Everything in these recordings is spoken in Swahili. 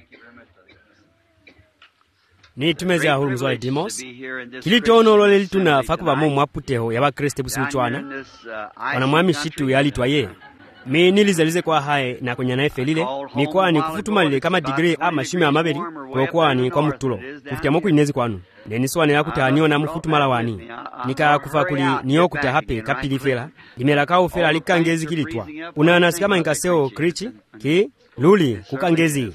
Ni tumeze ahulu mzwale Dimos. Kilitono lole lituna fakuba mu mwaputeho yaba Kriste busimuchwana. Wana mwami shitu yalitwaye. Mi nilizalize kwa hae na kwenye nae felile. Mikwani kufutumalile kama degree ama shime amabeli. Kwa kwani kwa mutulo. Kufitia moku inezi kwanu. Neniswane ya kutaniyo na mfutumala wani. Nika kufakuli niyo kutahape kapili fela. Imela kao fela likangezi kilitwa. Unanasi kama inkaseo krichi. Ki luli kukangezi.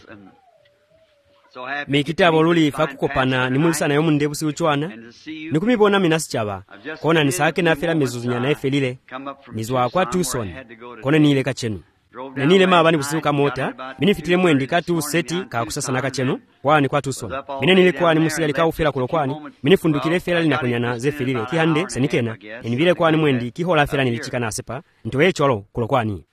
Mikitabo luli fakukopana nimulisana yomu ndebu si uchwana. Nikumibona minasi chaba. Kona nisake na fela mezuzunya na efelile. Nizwa kwa Tucson. Kona niile kachenu. Na nile mabani busiuka mota. Mini fitile mwendi katu seti kakusasa na kachenu. Wani kwa Tucson. Mine nilikuwa ni musigali ka ufela kulokwani. Mini fundukile fela linakunyana ze felile. Kihande senikena. Nivile kwa ni mwendi kihola fela nilichika na sepa. Ntowe cholo kulokwani.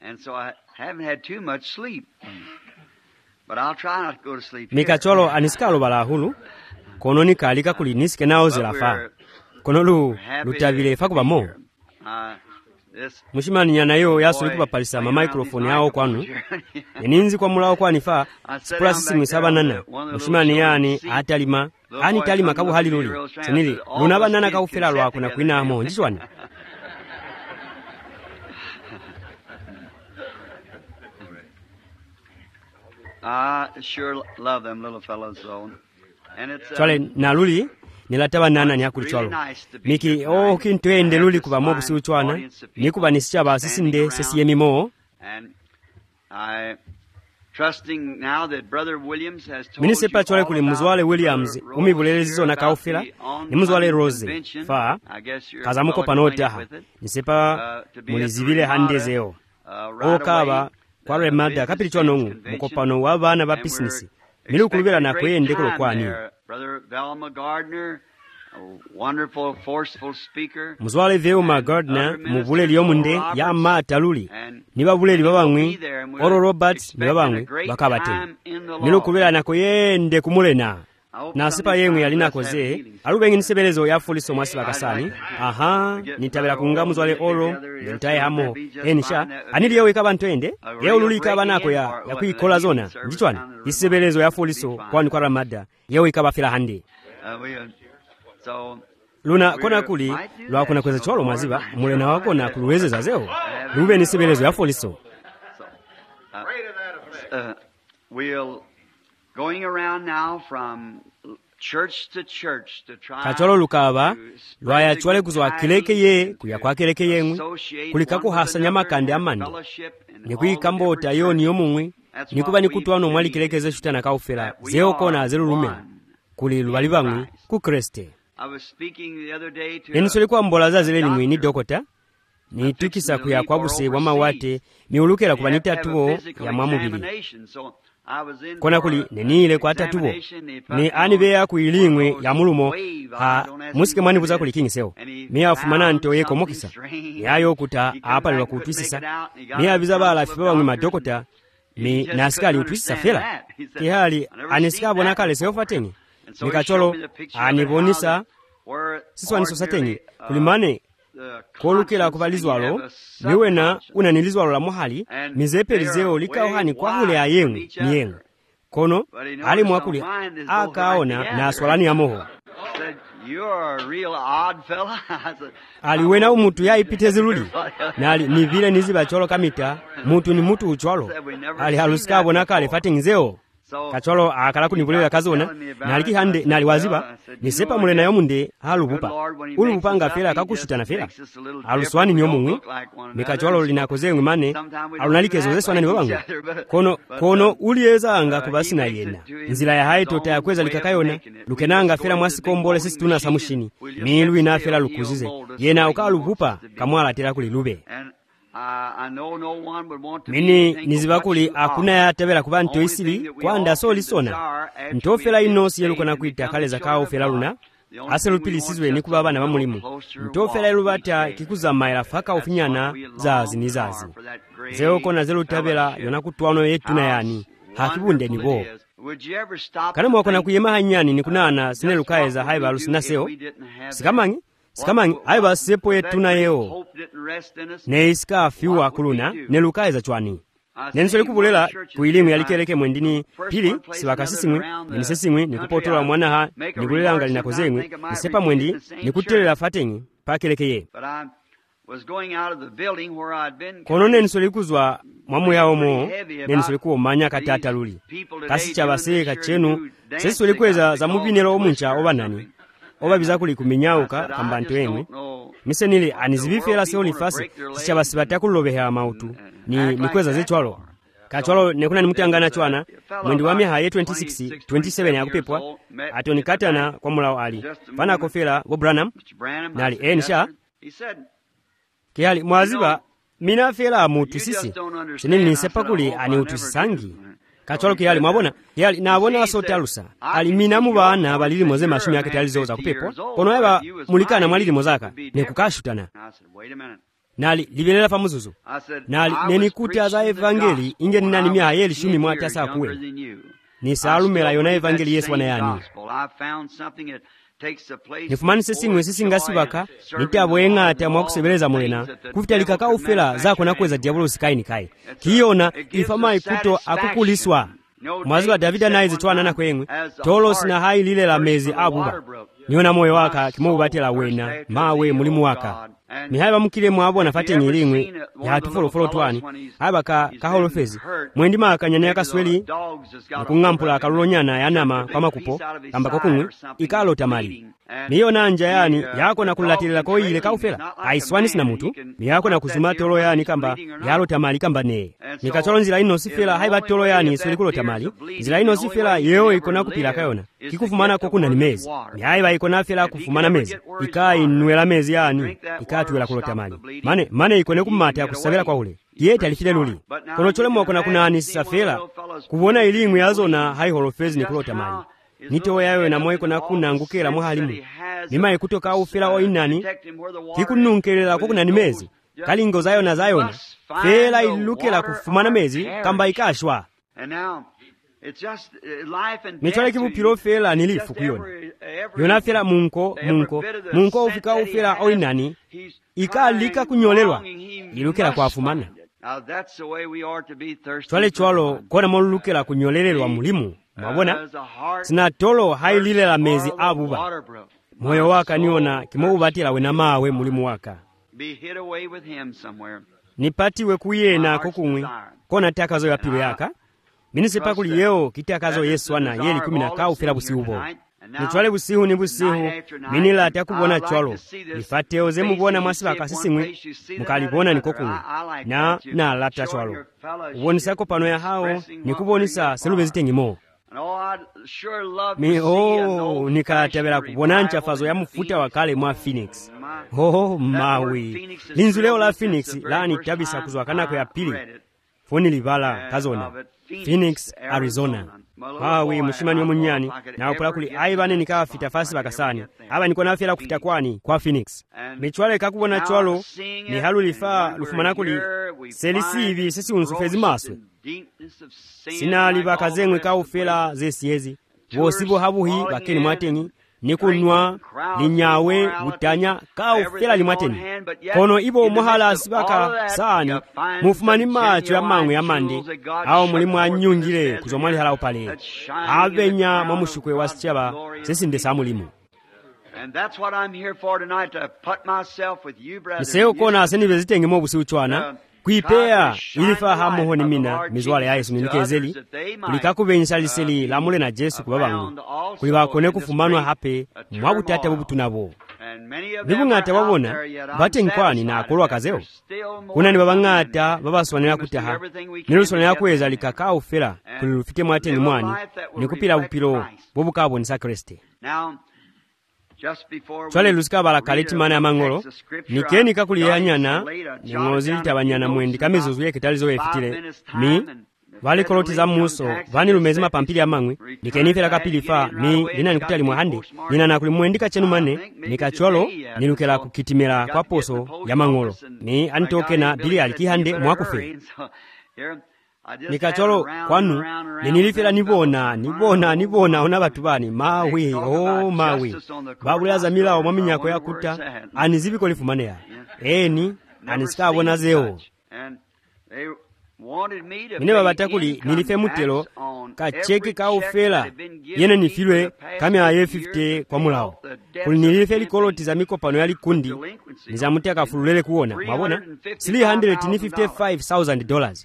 Mikacholo anisikalo bala hulu. Kono ni kalika kuli nisike nao zilafa. Kono lutavile fakuba mo. Mushimani nyana yo yasu likupa palisa ma microphone yao kwanu. Yeninzi kwa mulao kwa nifa. Sipula sisi mwisaba nana. Mushimani yani atalima. Ani talima kabu hali luli. Senili lunaba nana kaufela lwa kuna kuina hamo. Njishwani. Sure love them little fellows though. And it's Chwale na luli nilataba nana ni hakuli chwalo. Miki kintuende luli kuba mobu si uchwana. Nikuba nisichaba sisi nde sisi yemi moo. And I trusting now that Brother Williams has told Mini sepa chwale kuli muzwale about Williams umibulelezizo na kaufila. Ni muzwale Rose. Faa. Kaza muko panotaha. Nisepa mulizivile handezeo. Okaba. Kwa remada kapili chwanongu mukopano wabana ba business milu kulubela na kwende kulo kwani Brother Velma Gardner, a wonderful forceful speaker. Muzwale Velma Gardner mubule liyomunde ya mataluli nibabule libabangwi Oro Robert nibabangwi bakabate milu kulubela na kwende kumulena na sipa yemwe yalina koze alubengi nisebelezo ya fuliso mwasi bakasani nitabela kungamu zwale Oro ntaye hamo enisha aniliyo ikaba ntwende ye ululika banako ya kuikola zona ndichwana isebelezo ya fuliso kwani kwa Ramada ye ikaba fila hande luna kona kuli lwa kuna kweza cholo maziba mulena wako na kuluweze za zeo lube nisebelezo ya fuliso we'll going around now from church to church to try kacholo lukaba lwaya chwale kuzwa kileke ye kuya kwa kileke yemwe kulikako hasanya makande amandi nikuikambota yo niyo mumwe nikuba nikutwano mwali kilekeze shuta na kaufela zeo kona zelu lume kuli lubali bangwe ku Kriste enisole kwa mbola za zile limwe ni dokota ni tukisa kuya kwa buse wama wate miulukela kubanita tuo ya mwamubili kona kuli nenile kwa tatubo ni anibea kuilingwe ya mulumo musike mwani buza kuli kingiseo miya fumana ntoye komokisa yayo kuta apa lwa kutwisisa miya bizabala fibawa ngima dokota mi nasikali utwisisa fela kihali anisikabo nakale seofatengi mikacholo anibonisa siswa nisosatengi kulimane kolukela kubalizwalo niwena unanilizwalo la mohali mizepelizeo likauhani kwa hule ya yengu kono ali mwakuli akaona na swalani ya moho aliwena umutu ya ipitezi luli na ni vile niziba cholo kamita mutu ni mutu uchwalo ali halusikabo nakale fatingizeo kacholo akala kunibulela kazona naliki hande naliwaziba nisepa mulena yomunde halubupa ulubupanga fela kakushuta na fela aluswani niyo mumwe mikacholo linakozengwe mane alunalikezo zeswana nibo bangu kono ulieza anga kubasi na yena nzila ya haye tota ya kweza likakayona lukenanga fela mwasi kombole sisi tuna samushini milu ina fela lukuzize yena ukalubupa kamwala tela kulilube mini nizibakuli akuna ya tebela kuba nto isili kwa nda soli sona nto fela inosi yeluko na kuita kale za kao fela luna aselupili sizwe ni kuba bana bamulimu nto fela yelubata kikuza maila faka ufinyana zazi ni zazi zeo kona zelu tabela yona kutuano yetu na yani hakibunde nibo kana mwakona kuyema hanyani ni kunana sinelukaeza haiba alusinaseo Sikamangi aiba sepo yetu na yeo. Neisika fiwa kuluna nelukaeza chwani. nenso likubulera kuilimu yalikeleke mwendini pili sivakasisimwe ninisesimwe nikupotola mwanaha nikulelanga linakozemwe nisepa mwendi nikutelela fatengi pakelekeye kono neniso likuzwa mwamu yawomo neniso likuwomanya katata luli kasi chavaseka chenu sesiso likweza za mubinelo omuncha obanani oba bizakuli kuminyauka kambantu emwe misenili anizibifera seolifasi sichavasibatakulobehera mautu nikweza zechwalo kachwalo nekuna nimutangana chwana mwendi wa miaha ye 26 27 yakupepwa atonikatana kwa mulawo ali pana kofera wo Branham nali ensha kihali mwaziba mina fera mutu sisi sinini nisepa kuli ani utusisangi kachwalo kihali mwabona kihali nabona asotalusa ali mina mubana balili moze mashumi yake talizoza kupepwa kono eba mulikana mwalili mozaka nekukashutana nali libelela pamuzuzu nali nenikuta za evangeli inge ninani miaha ye 10 kuwe nisalumela yona evangeli Yesu wanayani nifumanise simwe sisingasibaka nitiabweng'ata mwakusebeleza mulena kufitalika kaufela zako nakweza diabolosi kaini kai kiyona ifamai kuto akukuliswa mwaziwa Davida naizi twanana kwengwe tolosi na hai lile la mezi abuba niona moyo waka kimobubatela wena mawe mulimu waka mihaiba mukile mwabona fatengi ilimwe ya tufolofolo twani haiba kaholofezi mwendima akanyana yakasweli nikung'ampula akalulonyana yanama kwa makupo kamba kokumwe ikalota mali niyo nanja yani yako na kulatilila koile kaufela aiswanisi na mutu miyako na kuzuma tolo yani kamba yalota mali kamba nee nikacholo nzila ino sifela haiba tolo yani sweli kulota mali nzila ino sifela yeo ikona kupila kayona kikufumana kokuna ni mezi mihaiba ikona fela kufumana mezi ikainwela mezi yani ikatuwela kulota mali mane ikone kumata ya kusabela kwa ule yete alifile luli kono chole mwakona kuna anisisa fela kubona ilimu yazona hai holofezi ni kulota mali nito yawe na moyo kona kuna ngukela mwahalimu mima ikutoka ufela oinani kikununkelela kokuna ni mezi kalingo zayona zayona fela ilukela kufumana mezi kamba ikashwa michole kibupilo fela nilifu kuyona yona fela munko ufika ufela oinani ikalika kunyolelwa ilukela kwa afumana chwale chwalo kona molulukela kunyolelelwa mulimu mwabona sina tolo hailile la mezi abuba moyo waka niona kimobubatila wena mawe mulimu waka nipatiwe kuyena kokumwi kona takazo ya pilo yaka minisipa kuli yeo kitakazo Yesu wana yeli 10 kaufela busihubo nichwale busihu ni busihu minila atakubona chwalo ifateo ze mubona mwasiba kasisimwe mukalibona nikokumwi na lata chwalo ubonisako pano ya hao nikubonisa selube zitengimo nikatabela kubona nchafazo ya mufuta wakale mwa Phoenix mawi linzu leo la Phoenix laani tabisa kuzwakana kwa ya pili foni libala kazona Phoenix Arizona mawi mushimani omunyani na upula kuli aibane nikawa fita fasi bakasani aba niko na afela kufita kwani kwa Phoenix michwale kakubona chwalo ni halu lifaa lufumana kuli selisi hivi sisi unsufezi maswe sinali bakazengwe kaufela zesiyezi bosibo habuhi bakeni mwatengi nikunwa linyawe utanya kaufela limwateni kono ibo muhala sibaka sani mufumani macho ya mangwe ya mande au mulimu anyungile kuzomwali hala upale abenya mamushukwe wasichaba sisi ndesa mulimu niseo kona aseni zitenge mobusi uchwana kuipea ilifa hamuho ni mina mizwale ya Yesu nilikezeli kulikakubenyisa liseli la mule na Jesu kubabangu kulibakone kufumanwa hape mwabutata bubutunabo nibungata wabona bate nkwani na akolwa kazeo kuna ni babangata babaswanira kutaha niluswanira kweza likaka ufera kulufite mwatengi mwani nikupira bupiro bobukabonisa Kristo chwale lusika balakaleti mana ya mangolo nikeni kakuli ya nyana ngozi litabanyana mwendi kamizuzu yeke talizo efitile vali koloti za muso vani lumezima pampili ya mangwe nikeni fela kapili fa lina nikutali mwahande nina nakuli mwendika chenu mane nikacholo nilukela kukitimela kwa poso ya mangolo anitoke na bili alikihande mwakufe nikacholo kwanu ninilifela nibona ona batu bani mawe mawe babulaza milao mwaminyako yakuta anizibiko lifumanea anisika abona zeo mine babata kuli nilife mutelo kacheke kaufela yene nifilwe kamya ye 50 kwa mulawo kuli nilife likoloti za mikopano ya likundi nizamutia kafululele kuona mwabona $355,000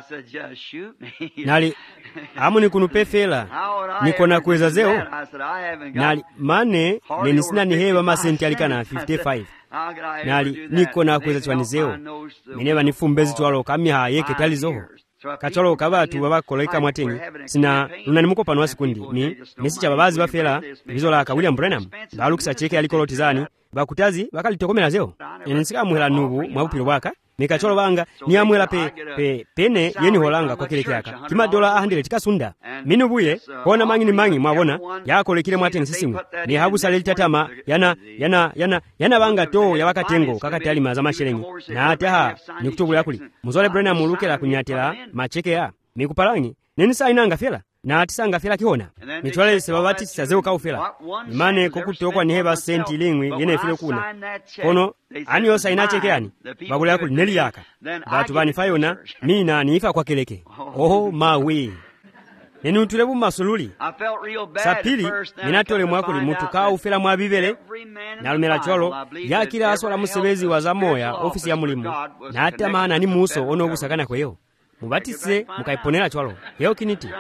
nali amu nikunupe fela nikona kuweza zeo nali mane nenisina nihewa masenti alikana 55 nali nikona kuweza chwani zeo mineba nifumbezi twalo kamya yeke talizoho kacholo kabatu babakoloika mwatenyi sina lunanimuko pano wasikundi ni mesicha babazi bafela bizola ka William Branham balukisa cheke alikolotizani bakutazi bakalitokomera zeo ensika muhela nubu mwabupiro bwaka mikacholo banga ni amwela pene yeni holanga kwa kile kyaka kima dola 100 tikasunda minubuye kona mangi mwabona yakolekile mwatenyi sisimwe ni habusa lelitatama yana banga to yabakatengo kakati ali maza mashelengi na ataha nikutubula kuli muzole Branham mulukela kunyatela macheke ya mikupalanyi nenisa inanga fela na atisanga fela kiona mitwale sebabati sazeo kaufela imane kokutokwa ni heba senti lingwi yene file kuna kono ani yosa inacheke yani bagula yakuli neli yaka batu bani fayona mina niifa kwa keleke oho mawe nenu tulebu masululi sapili minatole mwakuli mutu kaufela mwabibele na lumela cholo ya kila aswala musebezi wa zamoya ofisi ya mulimu na hata maana ni muso ono busakana kweo mubatise mukaiponera cholo yeo kiniti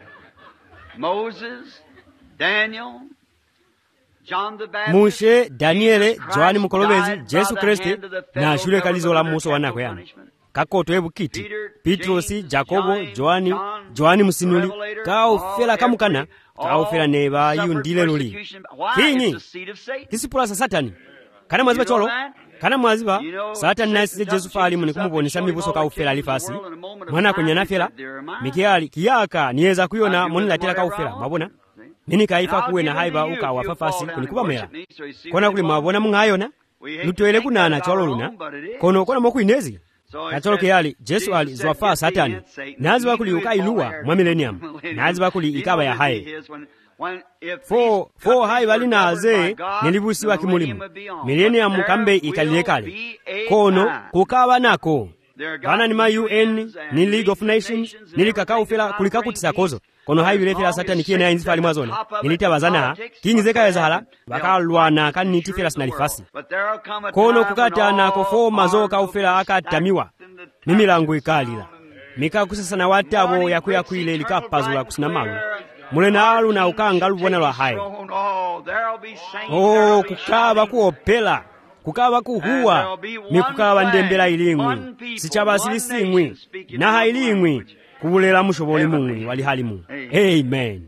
Moses, Daniel, John the Baptist, Mushe, Daniele, Joani Mukolobezi, Jesu Kristi na shule kalizola muso wanako yana kakoto ebu kiti Petrosi, Jacobo, Joani Musinuli kaufela kamukana kaufela neba yundile luli kinyi kisipulasa satani kana mwaziba cholo kana mwaziba satani nasize Jesu fali muni kumubonisa mibuso kaufela alifasi mwana kunyana fela mikiali kiyaka niweza kuyona muni latila kaufela mabona nini kaifa kuwe na haiba uka wafafasi kulikuba mela kona kuli mabona mungayona lutuele kunana cholo luna kono kona moku inezi kacholo kiyali Jesu ali zwafaa satani naziba kuli ukailuwa mwa millennium naziba kuli ikaba ya hae Fo hai bali naze nilibusiwa kimulimu millennium kambe ikalilekale kono kukaba nako bana ni ma UN ni League of Nations nilikakaufela kulikakutisa kozo kono hai bilefela satani kiena inzi fali mwazona nilitabazana kingize kayazahala bakalwana kaniti fela sinalifasi kono kukata nako fo mazo kaufela akatamiwa mimilango ikalila mikakusasana watabo yakuyakwile likapazula kusinamalu mulena alu na ukanga lubona lwa hai kukaba kuopela kukaba kuhuwa mikukaba ndembela ilingwi sichaba silisingwi na hailingwi kubulela mushoboli mungwi wali halimu amen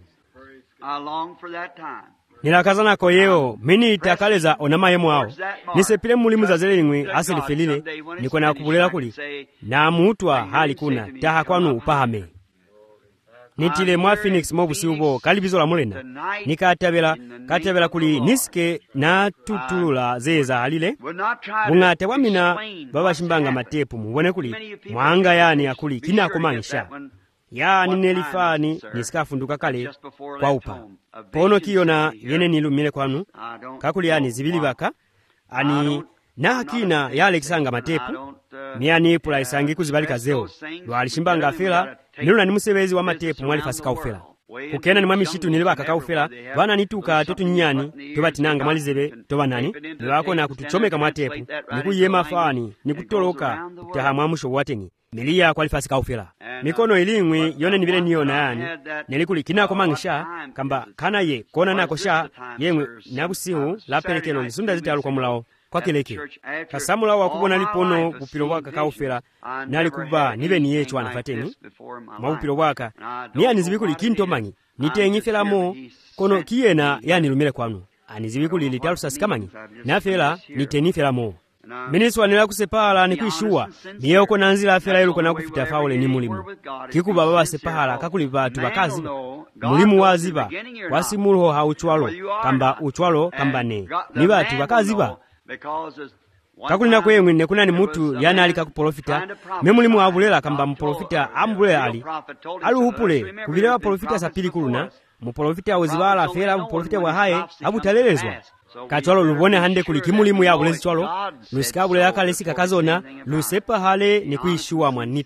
nilakazana ko yeo mini itakaleza onamaye mwao nisepile mulimu za zelingwi asilifilile nikona kubulela kuli na mutwa hali kuna taha kwanu upahame nitile mwa Phoenix mobusi ubo kalibizola mulena nikatabela kuli niske na tutulula zeza halile bungate wamina baba shimbanga matepu mubone kuli mwanga yani akuli kina kumanisha yani nelifani nisikafunduka kale kwa upa pono kiyona yene nilumile kwanu kakuli yani zibili baka ani na hakina ya Alexanga matepu miani pula isangi kuzibalika zeo lwali shimbanga fela niluna ni musebezi wa matepu mwali fasika ufela kukena ni mwamishitu nilibaka kaufela bana nituka totu nyani tobatinanga mwalizebe tobanani niwako na kutuchomeka matepu nikuyema fani nikutoloka kutaha mwamusho watengi milia kwa lifasika ufela mikono ilingwi yone nivile niona yani nilikuli kinako mangisha kamba kana ye kona nako sha yemwe nabusihu lapelekelo nisunda zitalu kwa mulao kwa kileke kasamula wakubona lipono bupilo bwaka kaufela nalikuba nibe niye chwana fateni mabupilo bwaka niya nizibikuli kinto manyi nitenyifela mo kono kiyena yani lumile kwanu anizibikuli litalusa sikamanyi nafela nitenifela mo miniswa nila kusepala ni kuishuwa niyoko nanzila afela iluko na kufita faule ni mulimu kikuba baba sepala kakuli batu bakaziba mulimu waziba wasimulho hauchwalo kamba uchwalo kamba ne ni batu bakaziba kakulina kwemwe nekuna ni mutu yana alika kuprofita memulimu abulela kamba muprofita ambulela ali upule kubilewa profita sapili kuluna muprofita uzibala fela muprofita wa hae abutalelezwa kachwalo lubone hande kulikimulimu ya bulezi chwalo lusikabule yakalesi kakazona lusepa hale ni kuishuwa mwaniti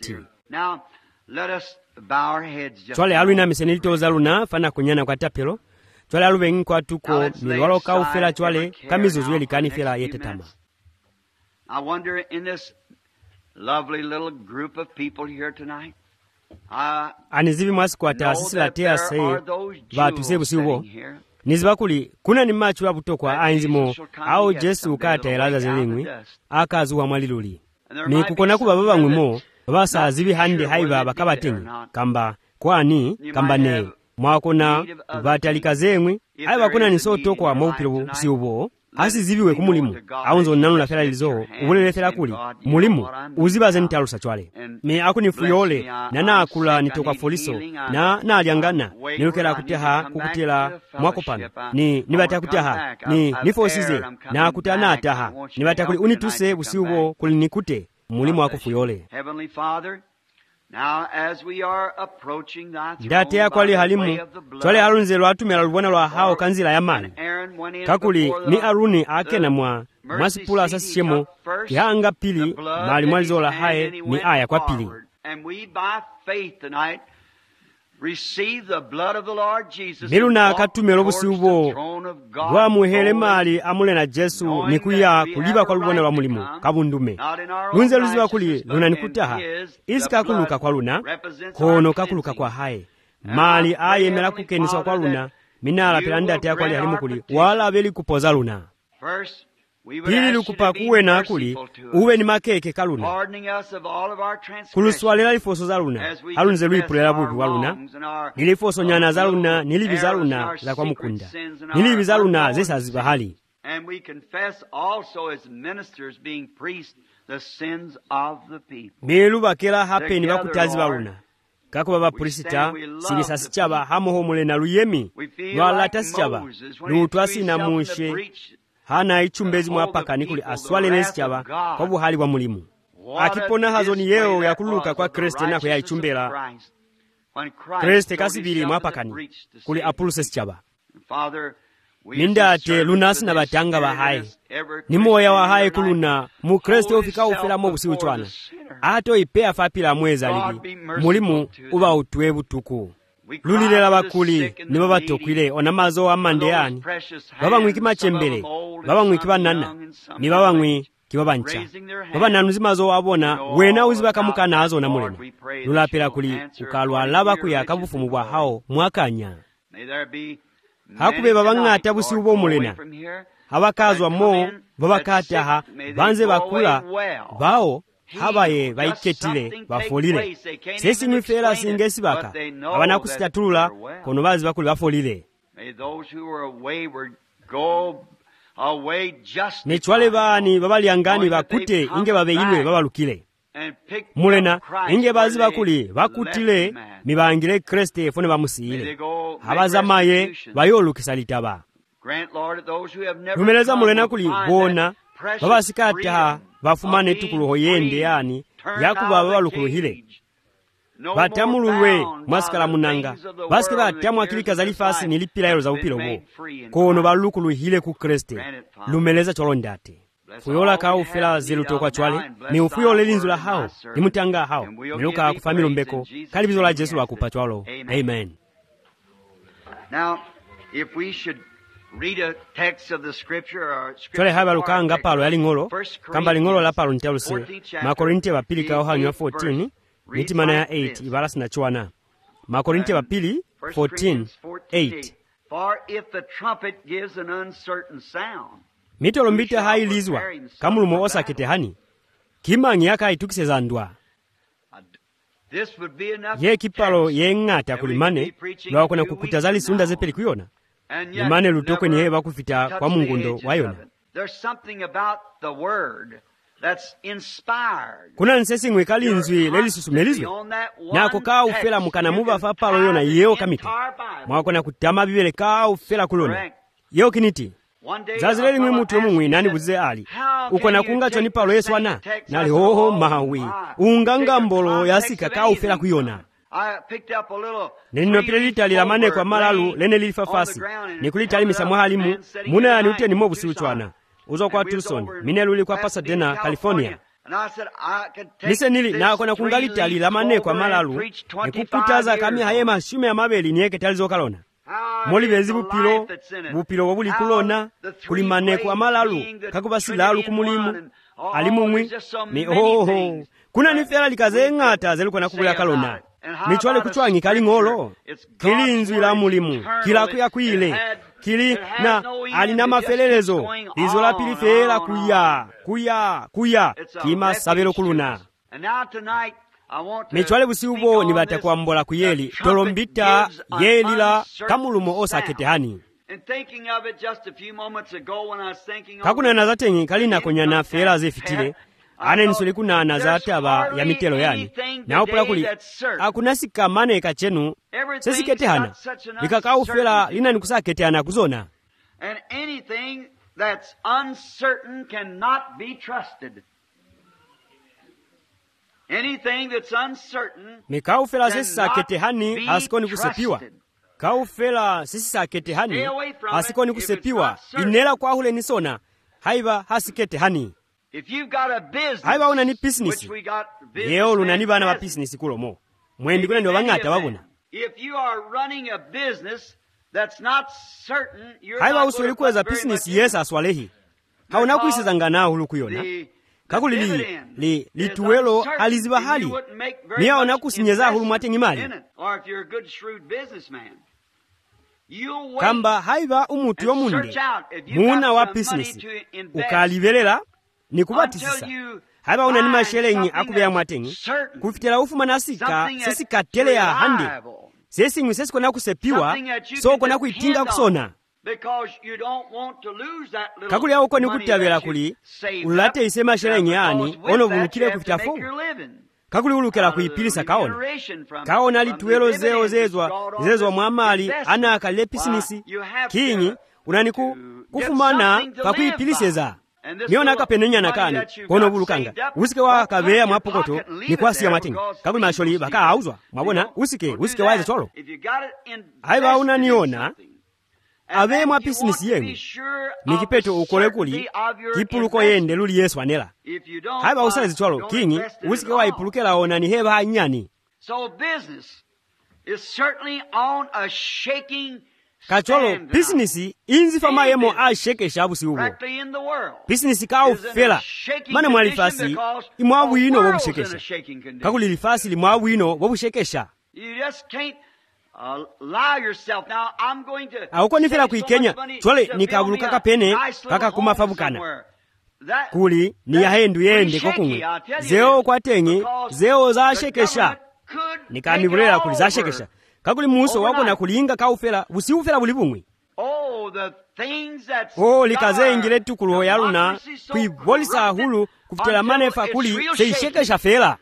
Now, let us bow our heads just tswale alu ina miseni litoza luna fana kunyana kwa tapelo tswale alu bengi kwa tuko milwalo ka ufela tswale kamizuzu yelikani fela yetetama. I wonder in this lovely little group of people here tonight, anizivi mwasikwata sisila tea se vatu sebu siwo nizibakuli kuna ni machu wa butokwa ainzimo au Jesu ukata elaza zelingwi akazuwa mwaliluli ni kukona kuba baba ngwimo basa zivi hande haiba bakabatengi kamba kwani kamba ne mwakona batalika zemwe aiba kuna nisoto kwa maupiro siubo asi ziviwe kumulimu aunzo nanu la fela lizo ubulele fela kuli mulimu uzibaze nitalusa chwale me akunifuyole na akula nitoka foliso na aliangana nilukela kuteha kukutela mwakopano nibata kuteha nifosize na kutana ataha nibata kuli unituse busiubo kuli nikute mulimu akufuyole. Now, as we are approaching that ndate yakwali halimu twale alunze lwatumela lubona lwa hao kanzila ya mali kakuli ni aruni ake na mwasipula asasishemo kihanga pili mali mwalizola hae ni aya kwa pili. miluna katumela obusiubo lwa muhele mali amule na Jesu nikuya kuliba kwa lubona lwa mulimu kabundume lunze luziba kuli luna nikutaha isi kakuluka kwa luna kono kakuluka kwa hae mali aye mela kukenisa kwa luna minala pelanda tea kwali halimu kuli wala veli kupoza luna pili lukupakuwe na kuli uwe ni makeke kaluna kuluswalela lifoso za luna alunze luipulela bubi wa luna nilifoso nyana za luna nilibi za luna za kwa mukunda nilibi za luna zesa zibahali milu bakela hapeni bakutazi ba luna kako baba purisita sibisasi chaba hamoho mule na luyemi lwalata sichaba lutwasi na mushe hana ichumbezi mwapaka nikuli aswalele sichaba kwa buhali wa mulimu akipona hazoni yeo ya kuluka kwa Kriste nako ya ichumbela Kriste kasibili mwapakani kuli apuluse sichaba nindate lunasi na batanga bahaye ni moya wa haye kuluna mu Kriste ofika ufela mo busi uchwana ato ipea fapila mweza libi mulimu uba utwe butuku lulilela bakuli ni baba tokwile onamazo amandeani baba mwiki machembele baba mwiki banana ni baba mwi kibaba ncha baba nanuzi mazo abona wena uzibaka mukana azo na mulema lulapela kuli ukalwa laba kuya kabufumu bwa hao mwakanya hakube baba ngata busi ubo mulena habakazwa mo baba kataha banze bakula bao habaye baiketile bafolile sesi mwifela singesi baka abana kusitatulula kono bazi bakuli bafolile nechwale bani babaliangani bakute inge babeilwe babalukile mulena inge bazi bakuli bakutile mibangile Kriste fone bamusiyile habazamaye bayolukisa litaba lumeleza mulena kuli bona babasikata bafumane tukuluho yende yani yakuba babalukuluhile batamululwe mwasikala munanga basike batamu akilika zalifasi nilipila yelo za upilo bo kono balukuluhile ku Kriste lumeleza cholondate fuyola ka ufela zeluto kwa chwale ni ufuyole linzula hao ni mutanga hao niluka kufamilo mbeko kalibizo la Jesu wakupa chwalo. Amen. Now if we should read a text of the scripture or scripture twale haba lukanga palo yali ngolo kamba lingolo la palo ntaluse Makorinte wa pili ka ohanywa 14 mitimana ya 8 ibarasi na chwana Makorinte wa pili 14:8 for if the trumpet gives an uncertain sound mitolo mbita hailizwa kamulumo osakete hani kimangi yaka itukiseza ndwa this would be enough ye kipalo yengata kulimane lwakona kukutazali sunda zepeli kuyona imane lutokwe ni heba kufita kwa mungundo wayona there's something about the word that's inspired kuna nsesi ngwekali nzwi leli susumelizwe nako kaa ufela mukana muba fa palo yona yeo kamite mwakona kutama bibele kaa ufela kulona yeo kiniti zazileli ngwi mutu mungwi nani buze ali ukona kunga choni palo Yesu wana nali hoho mawi unganga mbolo yasika kaa ufela kuyona ninopile litali la mane kwa malalu lene lilifafasi nikulitali misamwa halimu muna yani ute ni mobu si uchwana uzo kwa Tucson minelu li kwa Pasadena California mise nili nakona kungalitali la maneko amalalu nekukutaza kami haye mashume amabeli niyeke talizo kalona moli bezi bupilo bobuli kulona kuli maneko amalalu kakubasilalu kumulimu alimumwi ni kuna nifela likaze ngata zelikona kubula kalona michwale kuchwangi kali ngolo kili nzwi la mulimu kila kuya kuile kili na alina mafelelezo izo la pilifela kuya kima sabelo kuluna michwale busiubo ni batakuwa mbola kuyeli tolombita yelila kamulumo osaketehani kakuna nazatengi kali nakonyana fela zefitile ane nisuli kuna nazataba ya mitelo yani na opula kuli akunasika mane kachenu sesiketehana likakau fela lina nikusaketehana kuzona and anything that's uncertain cannot be trusted. Anything that's uncertain mikau fela sesisaketehani hasikoni kusepiwa kaufela sesisaketehani hasikoni kusepiwa inela kwa hule nisona haiba hasiketehani. If you've got a business, haiba una ni business which we got business yeo luna ni bana ba business kulomo mwendi kuna ndio bangata babona. If you are running a business that's not certain, you're haiba not usweli kuweza business yesa aswalehi hauna kuisizangana hulu kuyona kakuli lituwelo aliziba hali ni aona kusinyeza hulu mwate ngimali kamba haiba umutu yomunde muna wa business ukalibelela ni kubatisisa haiba una ni mashelengi akubeya mwatengi kufitela ufuma nasika sesikatele ya hande sesi ngwi sesi kona kusepiwa so kona kuitinga kusona kakuli ya uko ni kutabela kuli ulate isema shelengi yani ono bulukile kufitafo kakuli ulukela kuipilisa kaona lituwelo zezwa mwamali ana akalile pisinisi kinyi unaniku kufumana pakuipiliseza niona kapenenya nakani kono bulukanga usike wa kabeya mwapokoto ni kwasi ya matinga kakuli masholi baka auzwa mwabona usike waze tolo haiba unaniona abe mwa business yenu nikipeto ukole kuli kipuluko yende luli Yesu anela haiba usale zitwalo kingi usike wa ipulukela ona ni heba nyani. So business is certainly on a shaking kacholo business inzi fama yemo a shake shabusi ubo business ka ofela mana mwalifasi imwabu ino wobushekesha kakuli lifasi limwabu ino wobushekesha. You just can't allow yourself. Now I'm going to auko nifela kuikenya twale nikabuluka kapene kaka kumafabukana kuli ni yahendu yende kokunwe zeo kwatengi zeo za shekesha nikanibulera kuli za shekesha kakuli muso wako na kulinga kaufela busiufela bulibumwi likaze ingile tukulu yaluna kuibolisa hulu kufitela manefa kuli seishekesha fela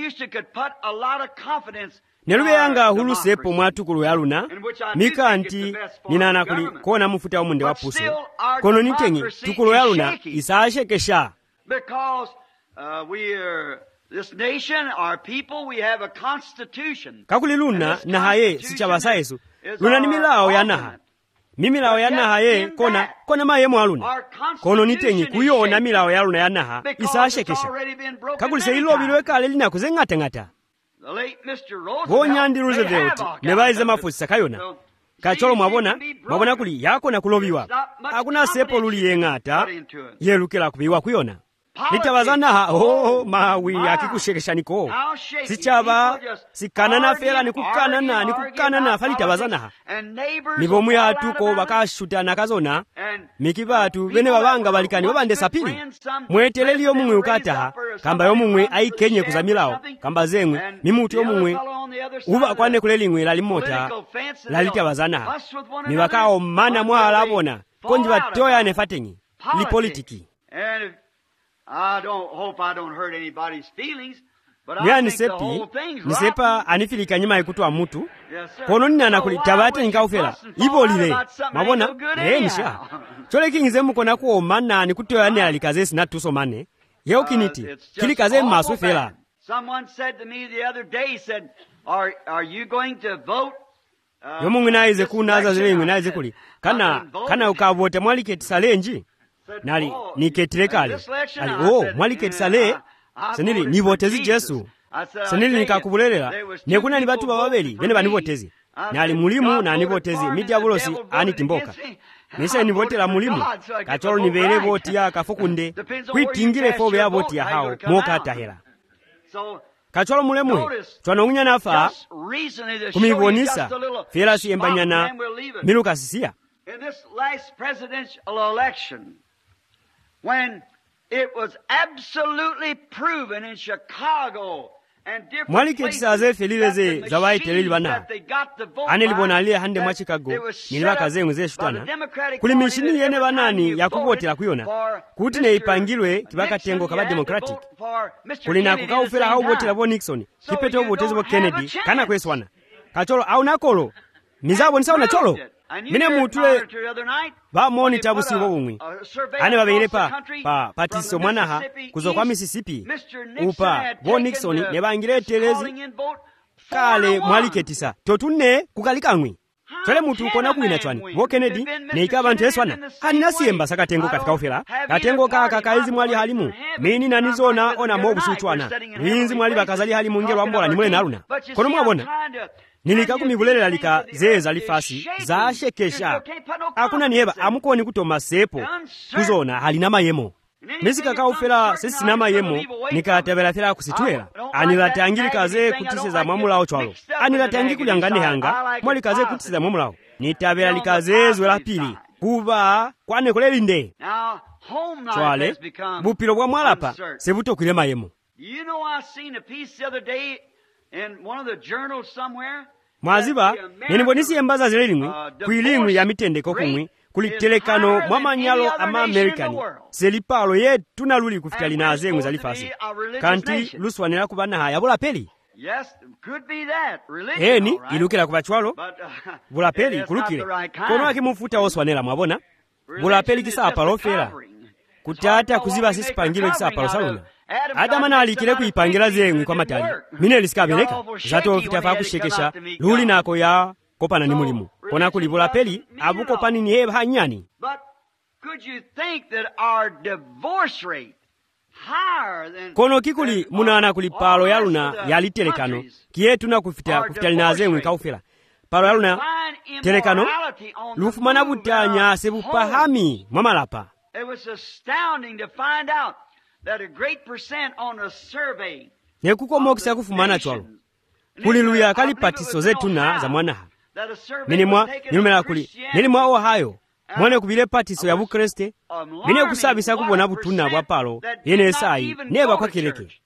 nelube yanga hulu sepo mwatukulu yaluna mikanti ninana kuli kona mufuta umunde wa puso kono nitengi tukulu yaluna isaashekesha because this nation, our people, we have a constitution. kakuli luna na haye sichabasa Yesu luna ni milao ya naha mimilao ya naha ye kona maye mwaluna kono nitengi kuyona milao ya luna ya naha isaashekesha kakuli se ilo bilwe kale lina kuzengata ngata Gonyandi Roosevelt nebaize mafusi sakayona kacholo mwabona kuli yako na kulobiwa hakuna sepo luli yengata yelukela kubiwa kuyona litawazana mawi akikushekesha niko sichaba sikanana fela nikukanana falitawazana nibomu yatuko bakashutana kazona mikibatu bene babanga balikani babande sapili mweteleli yomumwe ukataha kamba yomumwe aikenye kuzamilao kamba zemwe mimutu yomumwe uba kwane kulelingwe lalimota lalitawazana mibakao mana mwalabona konji batoya nefatengi li politiki. I hope I don't hurt anybody's feelings, but I think the whole thing's rotten. Nisepa anifilika nyima ikutua mutu. Kono nina nakulitabate nikaufela. Ibo lile. Mabona? Nisha. Chole kingize muko na kuo mana nikutoa ane alikazesi na tuso mane. Yeo kiniti. Kili kaze masu fela. Someone said to me the other day, said, are you going to vote? Yomungu na ize kunaza zile ingu na ize kuli. Kana ukavote mwali keti salenji. Nali niketile kale ali mwali ketisale senili nivotezi Jesu senili nikakubulelera nekuna ni batu bababeli bene banivotezi nali mulimu na nivotezi mitiabulosi anitimboka nise nivotela mulimu kacholo nivele voti ya kafukunde kwitingile fobe ya voti ya hao moka atahela kacholo mulemu twanongunya nafa kumibonisa felasi embanyana miluka sisia. In this last presidential election, when it was absolutely proven in Chicago and different mwali places ketisaze felileze that zawai the teleli machines bana that they got the vote ane by, libonalie hande mwa that Chicago it was set nilibaka up zengu ze by the shutana Democratic kuli Party mishini that yene every time banani you ya voted kuvotela kuyona for kuti Mr. ne ipangilwe kibaka Nixon, tengo you kaba had to Democratic vote for Mr. kuli na Kennedy at the kukaufela same hao time. votela vo Nixon So kipete you votezi vo don't have a Kennedy chance. kana kweswana kacholo au nakolo mizabo nisaona cholo mine mutule ba monitor busibo bumwi ane babele pa patiso mwanaha kuzo kwa Mississippi upa vo Nixon ne bangire telezi kale mwaliketisa totunne kukalikamwi tole mutu ukona kuina chwani vo Kennedy ne ikabantu eswana anina siemba sakatengo katika ufela katengo kaka kaizi mwali halimu mini nanizona ona mobu suchwana winzi mwali bakazali halimu ngero ambola nimule naruna kono mwabona nilikakumibulelela lika zeza lifasi za shekesha akuna nieba amukoni kutoma sepo kuzona halina mayemo misika kaufela sisi na mayemo nikatabela fela kusitwela anilatangi kaze kutiseza mwamulao chwalo anilatangi kulyangane hanga mwali kaze kutiseza mwamulao nitabela likaze zwela pili kuva kwane kulelinde chwale bupilo bwa mwalapa sebuto kule mayemo. You know, I seen a piece the other day in one of the journals somewhere. Mwaziba nenibonisi embaza zelelimwi kuilingwi ya mitendeko kumwi kulitelekano mwamanyalo ama Amerikani selipalo ye tunaluli kufitali na azengwe zalifasi kanti luswanela kubana haya bula peli. Yes, could be that. Religion, ni right? ilukila kubachwalo bula peli kulukile kono akimufuta oswanela mwabona bula peli kisa palofela kutata kuziba sisi pangilo kisa palo saluna Adama na alikile kuipangira zengwe kwa matali mine lisikabeleka zato fitafa kushekesha luli nako ya kopana ni mulimu kona kulibula peli abuko pani ni heba hanyani. But could you think that our divorce rate higher than kono kikuli munana kulipalo yaluna yalitelekano kietu na kufitali na zengwe kaufela palo yaluna telekano lufumana butanya sebupahami mwamalapa. It was astounding to find out that a great percent on a survey nekukomokisa kufumana chwalo kuliluya kali patiso zetu na za mwanaha nilimela kuli nilimwa Ohio mwane kubile patiso ya bukreste mine kusabisa kubona butuna bwa palo yene sai neba kwa keleke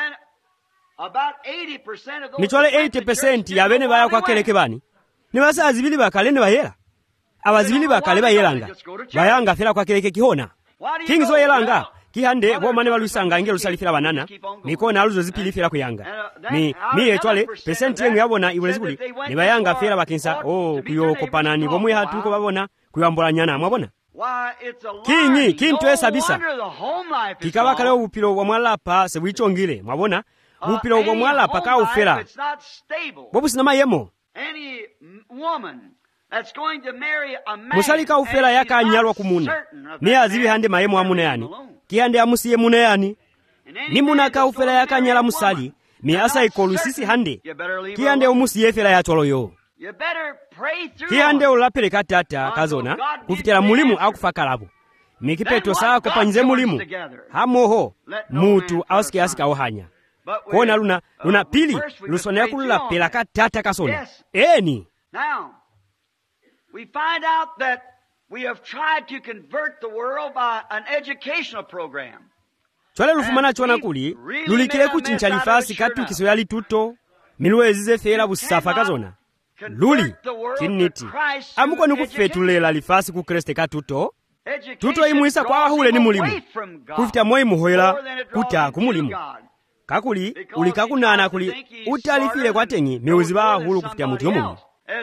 nichwale 80% ya bene baya kwa keleke bani ni basazi bili bakale ne bayela abazibili bakale bayelanga bayanga fera kwa keleke kihona kingizo yelanga kihande bomane balusanga ngelo salifira banana mikona aluzo zipilifira kuyanga mi etwale percent yenu yabona iwelezibuli ni bayanga fera bakinsa kuyoko panani bomwe hatuko babona kuyambula nyana mwabona kinyi kintu esabisa kikaba kale ubupilo bwa mwalapa sebwichongile mwabona ubupilo bwa mwalapa ka ufera bobusina mayemo musalika ufera yakanyalwa kumuna ni azibi hande mayemo amune yani kihande amusiye mune yani ni munaka ufera yakanyala musali mi asa ikolusisi hande kihande umusiye fera ya choloyo kihande ulapeleka tata kazona kufitela mulimu akufakalabu mikipeto sako panyize mulimu hamoho mutu ausike asika ohanya kona luna pili lusonea kulula pelaka tata kasona eni. Now, we find out that we have tried to convert the world by an educational program. Chwale lufumana chwana kuli, lulikile kuchincha lifasi katu kisoyali tuto, miluwezize fela busafa kazona. Luli, kiniti. Amuko nikufetulela lifasi kukreste katuto, tuto imuisa kwa wahule ni mulimu. Kufita moi muhoela, kuta kumulimu. Kakuli, ulikakunana kuli, utalifile kwa tengi, miuziba hulu kufita muti yomumu.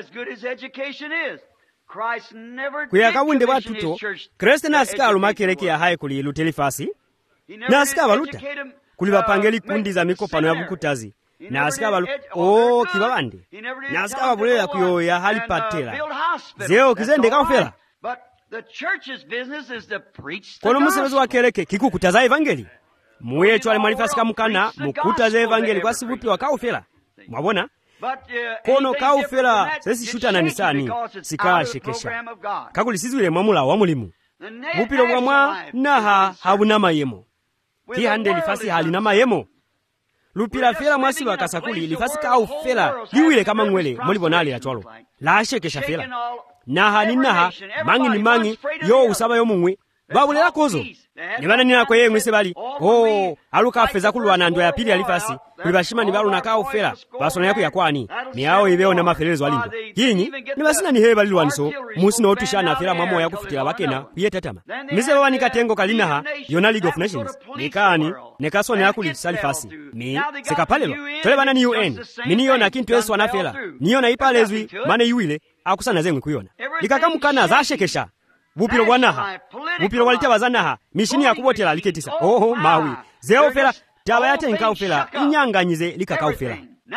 Kuyakawunde watuto, Kriste nasika alumakeleke ya hae kuli lutelifasi, nasika waluta, kuliwa pangeli kundi za mikopano ya bukutazi, nasika waluta, kibabande, nasika wabulela kuyo ya hali patela, zeo kizende kaufela. Kono musebezi wa keleke kikukutaza evangeli, muye chwale mwalifasika mukana mukuta ze evangeli kwa sivupi wakaufela. Mwabona? Kono kaufela sesishutana nisani sikashekesha. Kakuli sizwile mwamula wa mulimu. Bupilo bwamwa naha habunama yemo. Kihande lifasi halinama yemo. Lupila fela mwasi wakasakuli lifasi kaufela liwile kama mwele mulibonali ya chwalo. La shekesha fela. Naha ni naha mangi ni mangi yo usaba yo mungwe. Babulela kozo. Nibana nina kwa yengwe sebali. Aluka feza kulwana ndo ya pili alifasi. Kulibashima nibalu na kaufela. Basona yako ya kwani. Miao ibeo na mafelezo walingo. Yinyi nibasina ni heba liwaniso. Musi na otushana fela mwamo ya kufutila wakena kuyetetama. Mise wawa nikatelgo kalinaha Yona League of Nations. Nikani nekasone yakuli salifasi. Mi sekapalelo. Tole bana ni UN. Mini yona kintu esu wanafela. Ni yona ipalezwi mane yuile. Akusana zengwe kuyona. Likakamukana za shekesha. Bupilo bwanaha. Bupilo walitebazanaha. Mishini ya kubotela liketisa. Mawi. Zeo fela. Taba yate nkaufela. Inyanganyize likakaufela.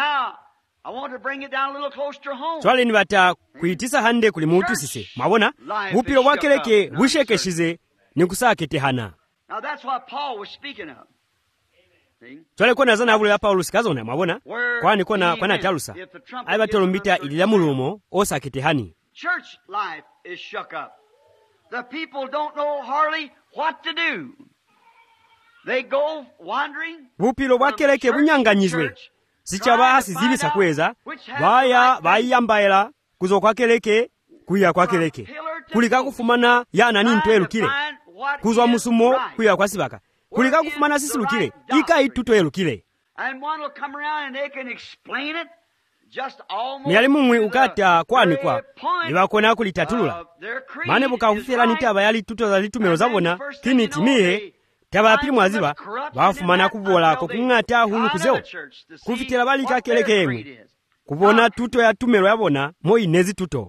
Chwale ni bata kuitisa hande kulimutu sise. Mabona? Bupilo wakeleke bushekeshize ni kusake tehana. Chwale kona zana abule ya Paulus kazona. Mabona? Kwani kona talusa. Aiba tolumbita ilila mulumo osa ketehani. Church life is shook up. The people don't know hardly what to do. They go wandering. Bupilo wakeleke bunyanganyizwe. Sichaba sizibisa kweza. Bayambaela kuzo kwa keleke kuya kwa keleke. Kulika kufumana yana ni ntwelu kile. Kuzwa musumo kuya kwa sibaka. Kulika kufumana sisi lukile. Ika ituto elukile. And one will come around and they can explain it. Miyali mumwi ukata kwani kwa niwakona kulitatulula. Mane buka ufela nitaba yali tuto za litumelo zabona kini timihe taba ya pili mwaziba wafumana kubola kukungata hulu kuzeo kufitela bali kakeleke yengwe kubona tuto ya tumelo yabona mo inezi tuto.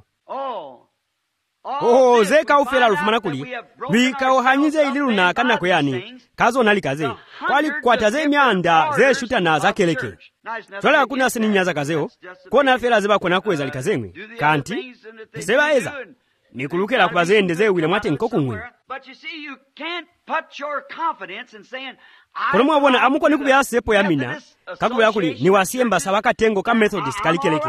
Zeka ufela lufumana kuli wika uhanyize ililuna kana kweyani kazo nalikaze kwali kwataze myanda ze shuta na za keleke. Twala hakuna sini nyaza kazeo kona fela ziba kona kweza likazengwe kanti seba eza nikulukela kubazende ze wile mwate nkokumwe. Kono mwabona amuko nikubya sepo ya mina kakubya kuli ni wasiemba sabaka tengo ka Methodist kalikeleke.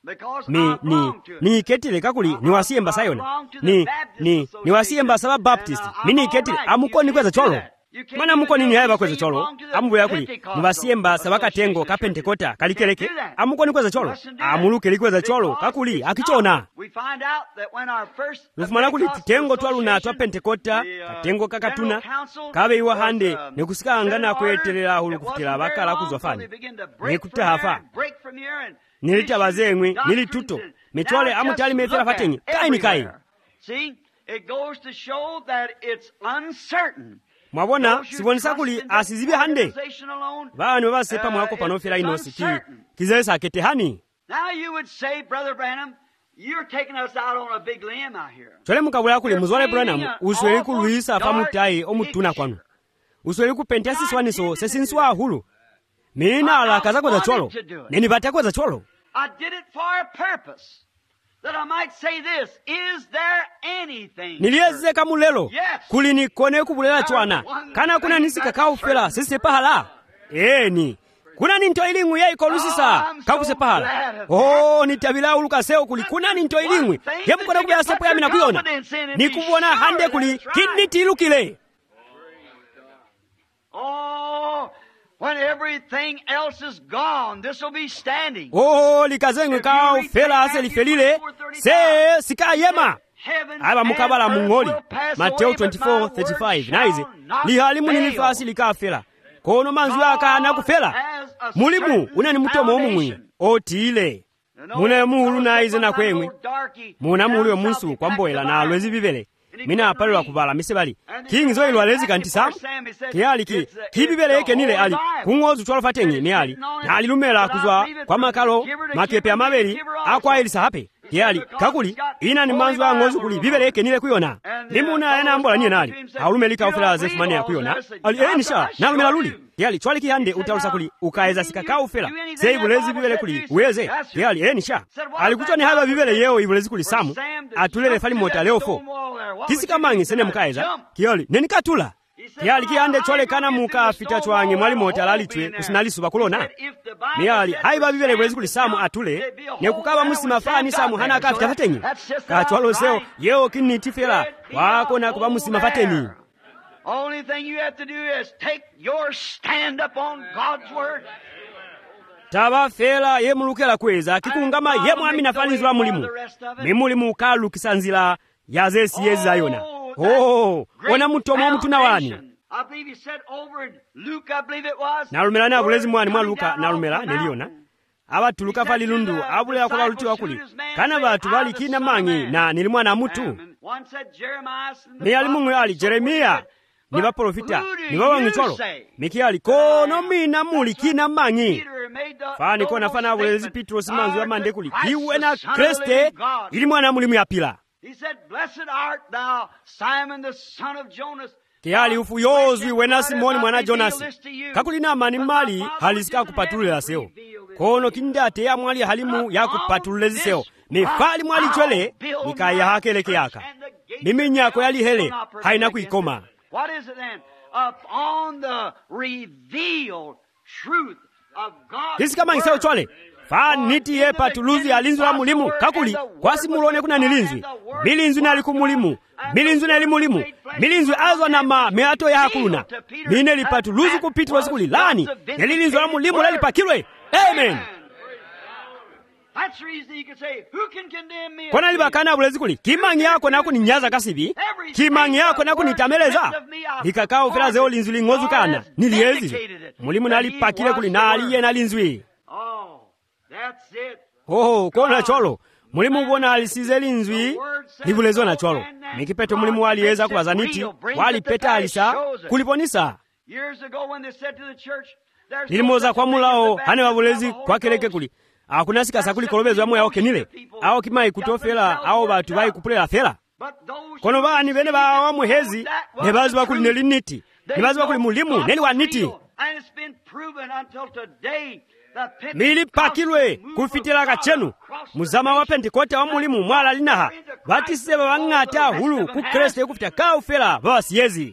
Ni ketile kakuli ni wasiemba sayona. Ni wasiemba saba Baptist. Mini ketile amuko ni kweza cholo. Mana amuko ni haiba kweza cholo. Amuko yakuli ni wasiemba sabaka tengo ka Pentekota kalikeleke. Amuko ni kweza cholo. Amuluke likweza cholo kakuli akichona. Lufumana kuli tengo twalu na twa Pentekota katengo kakatuna kabe iwa hande nekusika angana kwetelera hulu kufutela bakala kuzwafani. Nekuta hafa. Nilita bazengwe, nilituto. Mitwale amutali mefela fatenyi. Kai. See, it goes to show that it's uncertain. Mwabona, sibonisa kuli asizibi hande. Bani wasepa mwako panofela inosiki. Kizesa ketehani. Now you would say, Brother Branham, you're taking us out on a big limb out here. Chole mukabula kuli muzwale Branham, usweli kuluisa famutai omutuna kwanu. Usweli kupentesi swaniso sesinswa hulu. Mina ala kazako za cholo. Neni batako za cholo. I did it for a purpose. That I might say this, is there anything? Nilieze kamulelo. Kuli ni kone kubulela chwana. Kana kuna nisi kakao fela sisi pahala. Ni. Kuna ninto ilingwe ya ikolusisa. Kakuse pahala. Nitabila uluka seo kuli kuna ninto ilingwe. Hebu kwa kubya sepo ya mina kuyona. Nikubuona hande kuli kiniti ilukile. When everything else is gone, this will be standing. Likazengwe kao fela ase lifelile. Se sika yema. Aba mukabala mungoli. Mateo 24:35. Naize. Lihalimu nilifasi lika fela. Kono manzu yaka anakufela. Mulimu unani mutomo omumwe. Otile. Muna muhulu naize na kwemwe. Muna muhulu yomunsu kwa mboela na alwezi bibele. Mina apalwa kubala misebali. King zo ilwalezi kantisa. Kiali kibibele yake nile ali. Kungozu twalafatenye ni ali. Na alilumela kuzwa kwa makalo makepe ya mabeli akwa elisa hape. Kiali kakuli ina ni manzu wa ngozu kuli bibele yake nile kuyona. Limuna ena ambola nye nali. Haulumelika ufela zefu mani ya kuyona. Ali nisha na lumela luli. Kiali chwali kihande utalusa kuli ukaeza sikaka ufela. Se ibulezi bibele kuli uweze. Kiali nisha. Alikuchwa ni haba bibele yeo ibulezi kuli samu. Atulele fali mota leo fo. Kisi kamangi sene mkaeza. Kiali neni katula. kiyali kiyande cholekana mukafita chwange mwali motalalitwe kusinaliso kulona miyali haiba bibele bwezi kulisamu atule nekukaba musimafani samu hana akafita fatenyi kachwalo seo yeo kinitifela wako na kuba musimafani. Only thing you have to do is take your stand up on God's word. Taba fela ye mulukela kweza kikungama ye mwami nafanizwa mulimu mimulimu kalu kisanzila yaze siyezi ayona. Ona mutomo mutuna wani nalumela na bulezi mwani mwa Luka nalumela neliona abatu Luka fali lundu abulera kwa baluti wakuli kana batu bali kina mangi na nilimwana mutu ni alimungu ali Jeremia ni baprofita ni bawangicholo mikiali kono mina muli kina mangi fani kona fana bulezi Petro simanzu amande kuli kiwe na Kriste ili mwana mulimu ya pila. He said, "Blessed art thou, Simon the son of Jonas." Kiyali ufu yozwi wena Simoni mwana Jonasi. Kakulina mani mali halisika kupatulula seo. Kono kindate ya mwali halimu ya kupatululezi seo. Mifali mwali chwele, nikaya hakeleke yaka. Mimi nyako yali hele, haina kuikoma. What is it then? Upon the revealed truth of God. Hisi kama niseo chwele. Fani niti ye patuluzi ya linzu la mulimu. Kakuli, kwa si mulone kuna nilinzwi. Milinzu na liku mulimu. Milinzu na limulimu. Milinzu azwa na meato ya hakuluna. Mine li patuluzi kupitwa sikuli lani. Nelilinzu la mulimu la lipakilwe. Amen. That's the reason you can say, who can condemn me? Kona libakana bulezi kuli. Kimangi yako na kuninyaza kasibi. Kimangi yako na kunitameleza. Nikakao fila zeo linzu lingozu kana. Niliezi. Mulimu na lipakile kuli na aliye na linzwi. That's it. Kona cholo. Mulimu bona alisize linzwi libulezo na cholo. Mikipeto mulimu walieza kubazaniti wali peta alisa kuliponisa. Nilimoza kwa mulao hane wabulezi kwa keleke kuli. Hakuna sikasa kuli kolobezo amwe yao kenile. Ao kimai kutofela ao batu bai kupulela fela. Kono bani bene ba wa muhezi nebazi bakuli neliniti. Nebazi bakuli mulimu neli waniti. And it's been proven until today. Mili pakilwe kufitila kachenu muzama wa Pentekote wa mulimu mwala linaha batise babangata hulu ku Kristo kufita kaufela basiyezi.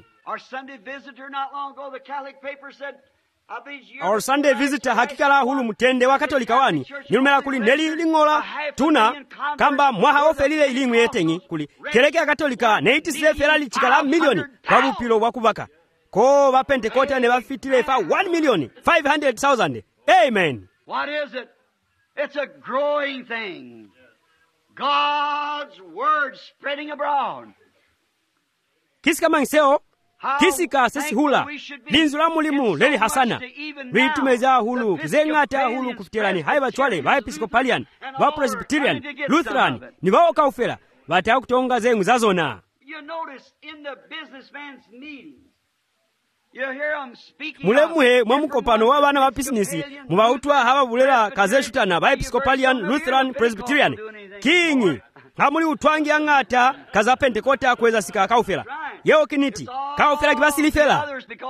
Our Sunday visitor hakika la hulu mutende wa Katolika wani nilumela kuli neli lingola tuna kamba mwaha ofelile ilimwe yetengi kuli keleke ya Katolika neitise felali chikala milioni kwa bupilo wakubaka ko wa Pentekote ne bafitile fa 1,500,000. Amen. What is it? It's a growing thing. God's word spreading abroad. Kisika mangseo, kisika sesi hula, linzu la mulimu leli hasana. Vitumeza hulu, kizengata hulu kufitirani, haiba chwale, wa Episcopalian, wa Presbyterian, Lutheran, ni wao kaufela, wataya kutonga zengu zazona. You notice in the businessman's meetings, mulemuhe mwamukopano wa bana wa business mubawutwa haba bulela kazeshutana ba Episcopalian, Lutheran, Presbyterian kinyi hamuli utwangi angata kaza Pentekote akweza sika kaufela yeo kiniti kaufela kibasilifela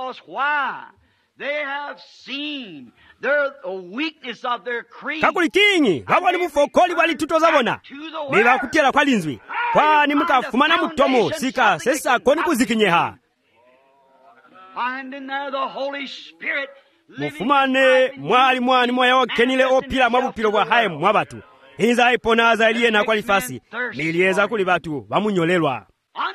kakuli kinyi babali bufokoli bali tuto zabona niba kutela kwa linzwi kwa ni mukafumana mutomo sika sesa koni kuzikinyeha mufumane mwali mwani mwaya wakenile opila mwabupilo bwa hae mwabatu inza ipona zaliye na kwalifasi nilieza kuli batu bamunyolelwa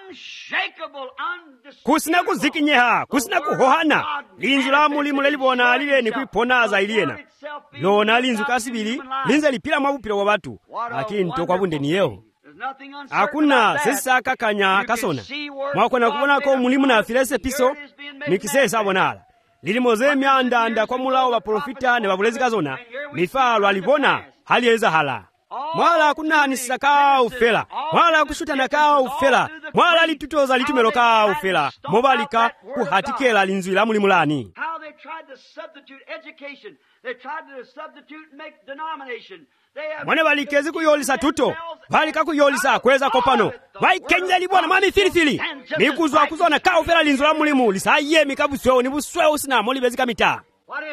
kusina kuzikinyeha kusina kuhohana linzu la mulimu lelibona aliye ni kuipona zailiena lona linzu kasibili linza lipila mwabupilo bwa batu lakini tokwa bunde ni yeo hakuna sesa kakanya kasona mwakona kubona ko mulimu na filese piso nikisesa bonala lilimoze myandanda kwa mulao wa profita ne babulezi kazona mifalo alibona halieza hala mwala kuna nisaka ufela mwala kushuta naka ufela mwala litutoza litumelo ka ufela mobalika kuhatikela linzu la mulimu lani mwane balikezi kuyolisa tuto balika kuyolisa kweza kopano baikenya libona mami filifili mikuzwa kuzona ka ufela linzu la mulimu lisaye mikabuswe ni buswe usina molibezika mita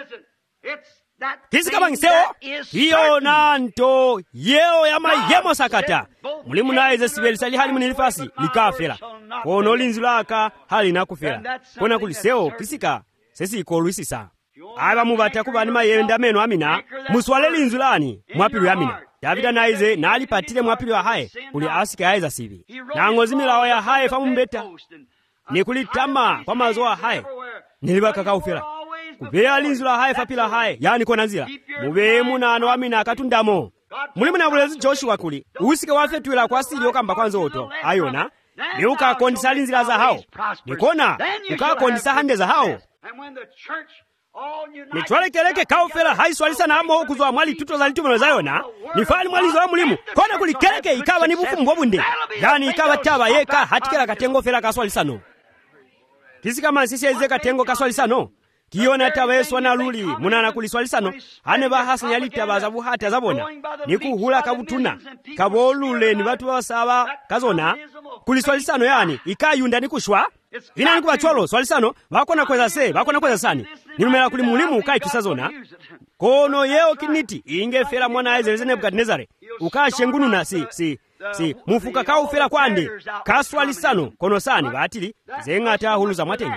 kisi kama ngiseo hiyo nanto yeo yama yemo sakata mulimu naeze sibeli sali hali munilifasi likafela kono linzu laka halina kufera kona kulisewo kisika sesiikoluisisa ava muvata kuvani mayenda meno amina muswale linzu lani mwapilu yamina davida naize nalipatile mwapilu ahaye kuli asike aiza sivi nang'ozi milawo ya haye famumbeta nikulitama kwa mazo ahaye nilivakakaufera kuveya linzu la haye fapila haye yani kona nzira muveye munano amina akatundamo muli muna bulezi Joshua kuli usike wafetwila kwa sili okamba kwanza oto ayona ni ukakondisa linzira za hao nikona ukakondisa hande za hao nitwalekeleke kaufera haiswalisa na amo okuzwa mwali tuto za litumelo za yona nifali mwalizo wa mulimu kona kulikeleke ikawa ni bufumbo bunde yani ikawa taba yeka hatikela katengo fera kaswalisano kisika mansisi eze katengo kaswalisano kiyona taba yesu na luli munana kuliswalisano ane bahasa nyalita za buhata zabona nikuhula kabutuna kabolule ni watu wasaba kazona kuliswalisano yani ikayunda nikushwa ina nikuwa cholo swalisano bakona kweza se bakona kweza sani nimela kuli mulimu ukai kisazona kono yeo kiniti ingefera mwana aizeze Nebukadnezare ukashengunu na si mufuka kaufera kwande kaswalisano kono sani batili zengata huluza mwatenyi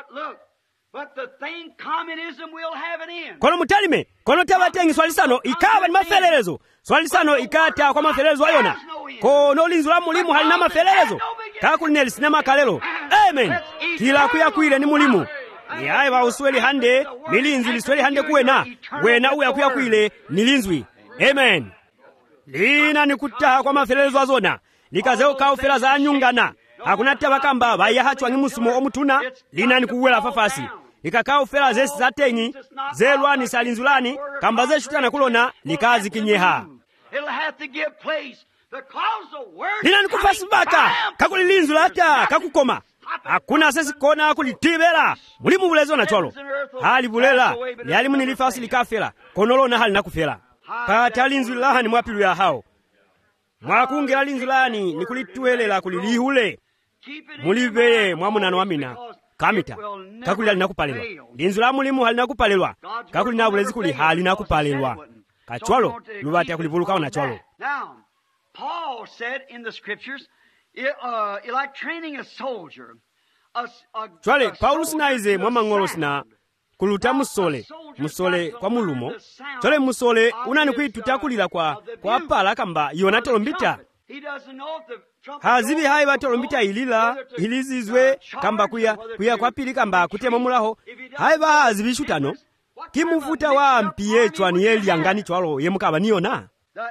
kono mutalime kono tabatengi swalisano ikaba ni mafelelezo swalisano ikata kwa mafelelezo ayona kono linzu la mulimu halina mafelelezo kakulineli sinema kalelo amen kila kuyakwile ni mulimu ni aye ba usweli hande milinzi lisweli hande kuwena wena uya kuyakwile ni linzwi amen lina nikutaha kwa mafelelezo azona likazeo kaufela za nyungana hakuna tabakamba bayahachwa ngimusumo omutuna lina nikuwela fafasi ikakao fera zesi zatenyi zelwani salinzulani kamba zeshutana kulona likazi kinyeha lina nikufasi baka kakuli linzu lata kakukoma hakuna sesi kona kulitibela mulimu bulezo na cholo hali bulela yali munilifasi likafela konolona hali nakufela kata linzu lahani mwapilu ya hao mwakungela linzu lani nikulituelela kulilihule muliveye mwamunano wamina kamita kakuli halina kupalelwa linzu la mulimu halina kupalelwa kakuli na bulezi kuli halina kupalelwa kachwalo lubati kulivuluka na chwalo. Now Paul said in the scriptures like training a soldier chwale Paulus naize mwamangolo sina kuluta musole kwa mulumo chwale musole unani kuitutakulila kwa pala kamba yona tolombita hazibi hai batolombita ilila ilizizwe kamba kuya kwa pili kamba kutema mulaho hai ba hazibi shutano kimufuta wa mpiye chwani yeli yangani chwalo yemukaba niona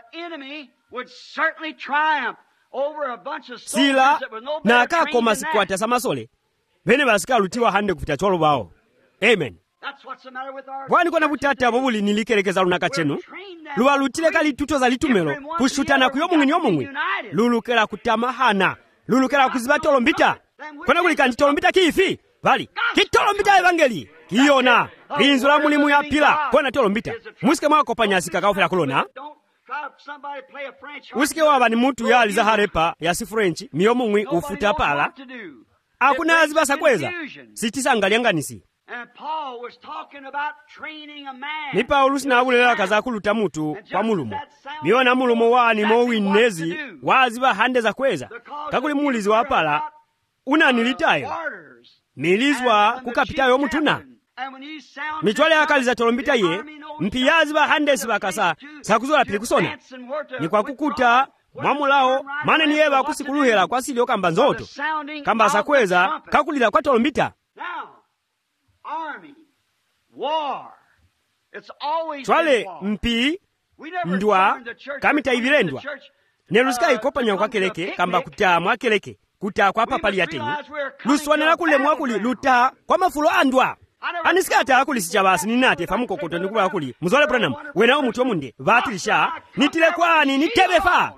sila na kakoma sikwata samasole bene basika lutiwa hande kufita chwalo bao amen. Wani kona butata bobuli nilikelekeza lunaka chenu luwa lutile kali tuto za litumelo kushutana kuyomungini yomungwi lulukela kutamahana lulukela kuziba tolombita kona kulika ntolombita kiifi bali kitolombita evangeli kiyona linzu la mulimu ya pila kona tolombita musike mwako panyasika kaufela kulona usike waba ni mutu ya alizaharepa ya si French miyomungwi ufuta pala akuna azibasa kweza sitisangalyanganisi. Ni Paulus na abulela kaza kuluta mutu kwa mulumo miona mulumo wani mowinezi waziba hande za kweza kakuli mulizi wa pala unanilitayo milizwa kukapitayo mutuna michwale akali za tolombita ye mpiyazi ba hande sibakasa sakuzola pili kusona ni kwa kukuta mwamulao mane ni eba kusikuluhela kwa silio kamba nzoto kamba sakweza kakulila kwa tolombita. Chwale mpi ndwa kamita ivilendwa nerusika ikopanya kwa keleke kamba kuta mwa keleke kuta kwa papali ya tenyi luswanela kule mwakuli luta kwa mafulo andwa anisikata akuli sichabasi ninate famuko koto nikula akuli muzole Branham wena omutu omunde vatilisha nitile kwani nitebefa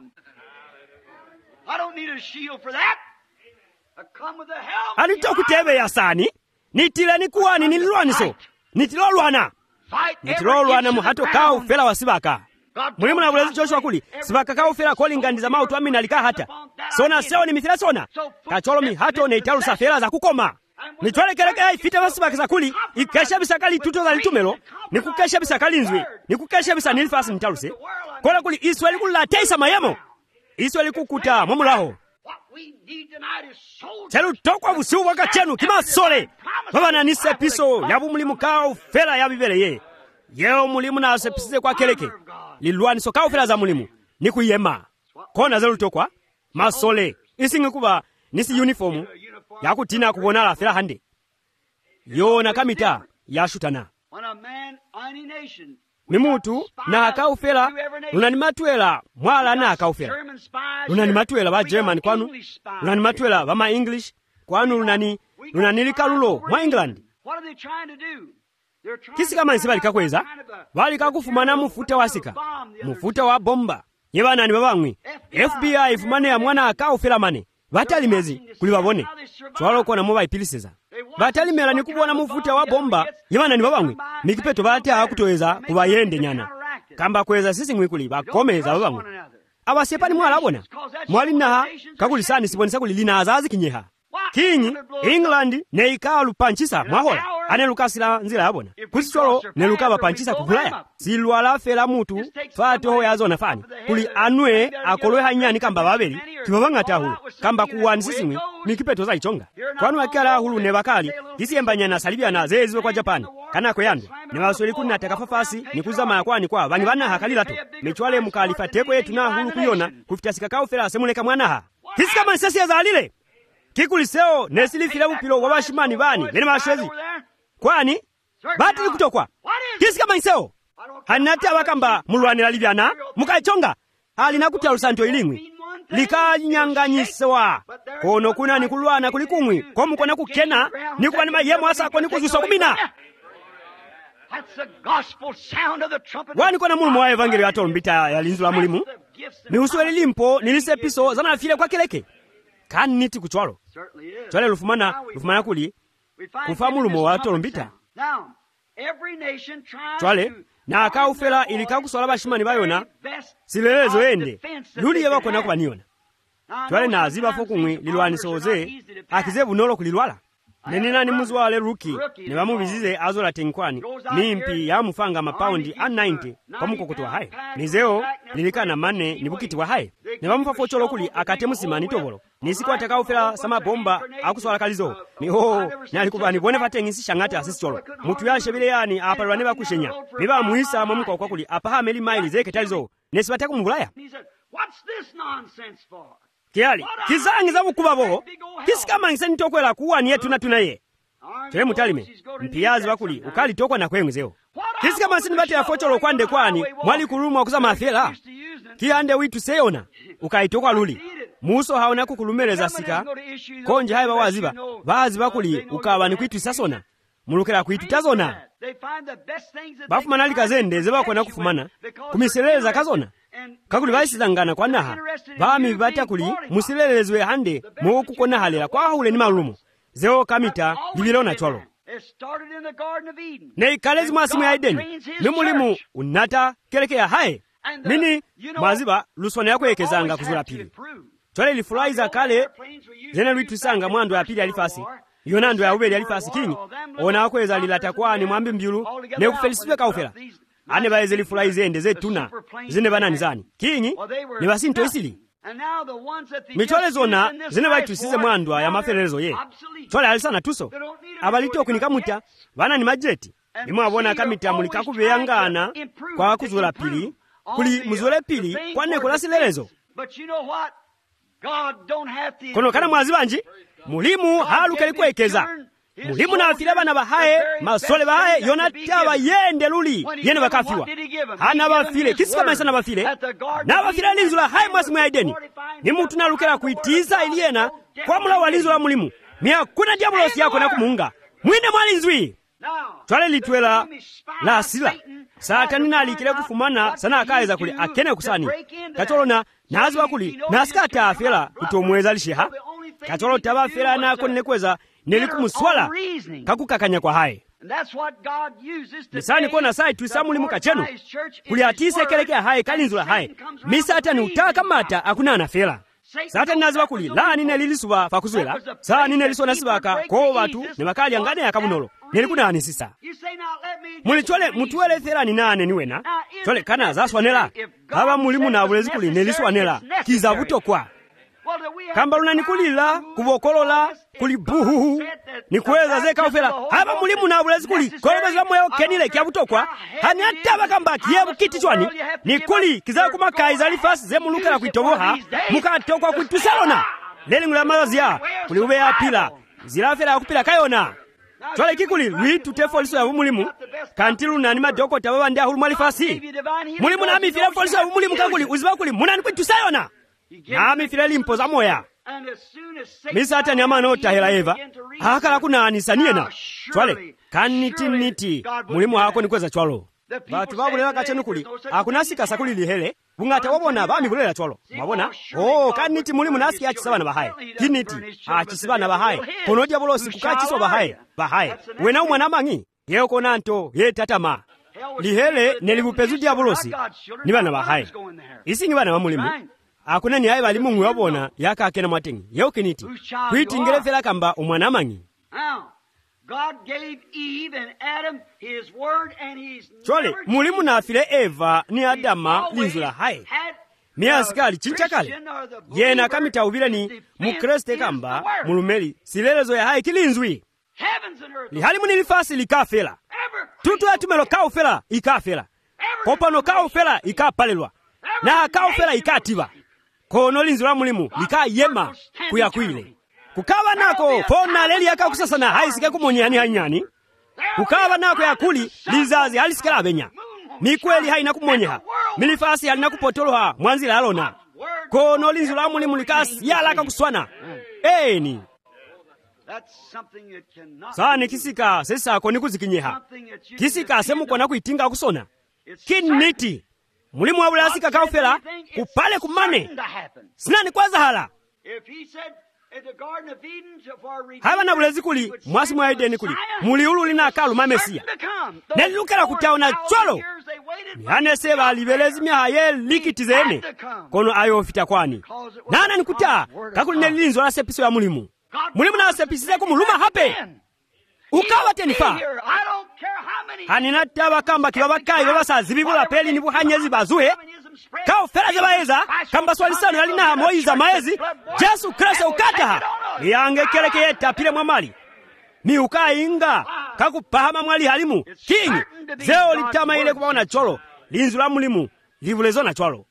alitoku ya sani nitile nikuwani nililwaniso nitilolwana nitilolwana muhato kao fela wa sibaka mulimu na bulezi Joshua kuli sibaka kao fela kolingandiza mautu amina lika hata sona seo ni mithila sona kacholo mihato ne italusa fela za kukoma nitwale keleke ifite basibaka za kuli ikesha bisakali tuto za litumelo nikukesha bisakali nzwe nikukesha bisa nilifasi nitaluse kola kuli Israeli kula teisa mayemo Israeli kukuta momulaho Chelutokwa busiu wakachenu kimasole babana nise piso yabu mulimu kao fela yabibereye yeo mulimu na sepisize kwa keleke lilwani so kao fela za mulimu nikuyema kona zelutokwa masole isingi kuba nisi uniformu yakutina kubona la fela hande yona kamita yashutana mimutu na akaufela lunanimatwela mwala na akaufela lunanimatwela ba German kwanu lunanimatwela ba ma English kwanu lunanilika lulo mwa England kisi kama nsi balikakweza balikakufumana mufuta wasika mufuta wa bomba yebanani babamwe FBI ifumane ya mwana akaufela mane batalimezi kuli babone twalo kona mo bayipiliseza batalimela nikubona mufuta wa bomba yebanani babamwe mikipeto bata akutoweza kubayende nyana kamba kweza sisi mwikuli bakomeza babamwe abasepani mwala abona mwali na kakulisani sibonisa kulilina azazi kinyeha kinyi England neikalu panchisa mwahola ane lukasila nzila abona kusitolo ne lukaba panchisa kubulaya silwala fela mutu fato yazo nafani kuli anwe akolwe hanyani kamba babeli kibabanga tahulu kamba kuwani sisimwe mikipeto za ichonga kwanu akala hulu ne bakali kisiyembanya na salibia na zeziwe kwa Japan kana koyandwe ne basoli kunna takafafasi nikuzama yakwani kwa bani bana hakalila to mechwale mukalifa teko yetu na hulu kuyona kufitasika kao fela semuleka mwanaha kisika mansasi ya zalile kikuliseo nesilifile upilo wabashimani bani bene mashwezi kwani batili kutokwa kisika manseo hanati abakamba mulwanira libyana mukaichonga alina kutya lusanto ilingwi likanyanganyiswa kono kuna nikulwana kulikumwi komukona kukena nikuba nima yemo asako nikuzusa kumina wani kona mulumu wa evangeli atolombita ya linzu la mulimu miusuwe lilimpo nilise piso zana afile kwa keleke kani niti kuchwalo chwale lufumana kuli kufa mulumu wa atolombita chwale na akaufela ilikakusola bashimani bayona silelezo ende luli yebakona kubaniona chwale na aziba fokumwi lilwanisoze akize bunolo kulilwala nenina ni muzwale ruki ne bamubizize azola tenkwani mimpi ya mufanga mapaundi a 90 kwa mukokotwa haye nizeo lilikana mane nibukiti wa haye ne bamufa focholo kuli akatemusimani tobolo nisiko atakaufela sama bomba akuswala kalizo niho nalikubani bone patengisi shangati asisicholo mutu yashe bile yani apalwa ne bakushenya biba muisa mamuko kwa kuli apaha meli maili zeke talizo nesibate kumulaya kiali kizangi za bukuba boho kisikama ngisani tokwela kuwani yetu na tunaye twe mutalime mpiyazi bakuli ukali tokwa na kwengezeo kisikama nsini bate ya focholo kwande kwani mwali kulumwa okuzama afela kiande witu seyona ukaitokwa luli muso haona kukulumeleza sika konje haiba waziba bazi bakuli ukaba ni kwitu sasona mulukela kwitu tazona bafumana likazende zebakona kufumana kumiseleza kazona kakuli baisizangana kwa naha bami bata kuli musilelezwe hande mukukona halela kwa hule ni malumu zeo kamita libilona chwalo ne kalezi mwasimu ya Edeni nimulimu unata keleke ya hae mini maziba luswana yako yekezanga kuzula pili chwale lifulaiza kale zene lwitusanga mwando ya pili alifasi yonando ya ubeli alifasi kinyi ona akweza lilata kwa ni mwambi mbiulu ne kufelisipe kaufela ane baeze lifulaize ende zetuna zine banani zani kinyi ni basinto isili michole zona zine baitusize mwandwa ya maferezo ye chole alisana tuso abalito kunikamuta bana ni majeti nimwabona kamita mulikakubeyangana kwa kuzula pili kuli muzule pili kwane kulasilelezo kono kana mwazi banji mulimu haluke kwekeza mulimu na afile bana bahaye masole bahaye yonataba yende luli yene bakafiwa hana bafile kisika maisha na bafile linzula haye mwasimu ya Edeni ni mutu nalukela kuitiza iliena kwa mula walinzula mulimu mia kuna diabolosi yako na kumunga mwine mwalinzwi chwale litwela la asila satani na alikile kufumana sana akaeza kuli akene kusani kacholona nazi bakuli nasikata afela kutomweza lisheha kacholo taba afela na konne kweza nelikumuswala kakukakanya kwa haye misani kona sai tuisamuli mukachenu kuli atise keleke haye kalinzula haye misata ni utaka mata akuna anafela satani naziba kuli la nine lilisuba fakuzwela saa nine liso nasibaka ko watu ne makali angane yakabunolo nelikuna anisisa muli chole mutuwele thera ni nane niwena chole kana zaswanela haba mulimu na bulezi kuli neliswanela kizabuto kwa kamba lunanikulira kubokolola kuli buhuhu nikweza zekaufela hapa mulimu na bulezi kuli kolobezwa moyo kenile kya butokwa hani ataba kamba kiyebu kiti chwani nikuli kiza kumakaiza alifasi zemulukela kuitoboha mukatokwa kuitusalona leli ngula mazazia kuli ube ya pila zilafela ya kupila kayona chwale kikuli lwitu tefoliso ya mulimu kantilu nani madoko tababa ndia hulu malifasi mulimu na mifile foliso ya mulimu kakuli uziba kuli munani kuitusayona na mifile limpoza moya misata ni amana otahela eva hakala kuna anisaniena chwale kaniti mulimu hako nikweza chwalo batu babulela kachenu kuli akunasika sakuli lihele bungata wabona bami kulela chwalo mabona kaniti mulimu nasiki achisabana bahaye kiniti achisibana bahaye konodia bolosi kukachiswa bahaye wena umwana mangi yeo konanto ye tatama lihele nelibupezu dia bolosi ni bana bahaye isingi bana bamulimu akuna ni haye bali mungu wabona yaka akena matengi yeo kiniti kuitingele fela kamba umwana mangi God gave Eve and Adam his word and his chole mulimu na afile Eva ni Adama linzula hai miasikali chinchakali yena kamita ubile ni mukreste kamba mulumeli silelezo ya hai kilinzwi lihalimu nilifasi likafela tutu ya tumelo kaufela ikafela kopano kaufela ikapalelwa na kaufela ikatiba kono linzula mulimu likayema kuyakwile kukawa nako fona leli yaka kusasana haisike kumonyani hanyani kukawa nako yakuli lizazi halisikela abenya mikweli haina kumonyeha milifasi halina kupotoloha mwanzila alona kono linzula mulimu likasi yalaka kuswana eni sani kisika sesako nikuzikinyeha kisika semukona kuitinga kusona kiniti mulimu wabulasika kaufela kupale kumane sinani kwaza hala haba na bulezi kuli mwasi mwa Edeni kuli muli ulu lina akalu mamesia nelukela kutaona cholo yani seba alibelezi mihaye likitizene kono ayo fita kwani nana nikuta kakuli nelinzo la sepiso ya mulimu na sepisize kumuluma hape ukawa tenifa hanina taba kamba kibabakai babasazibibula peli nibu hanyezi bazuhe kao fela zabaeza kamba swalisano yalina moiza maezi Jesu Kristo ukataha yange keleke yeta pile mwamali ni ukainga kakupahama mwali halimu kingi zeo litama ile kubaona cholo linzula mulimu livulezo na cholo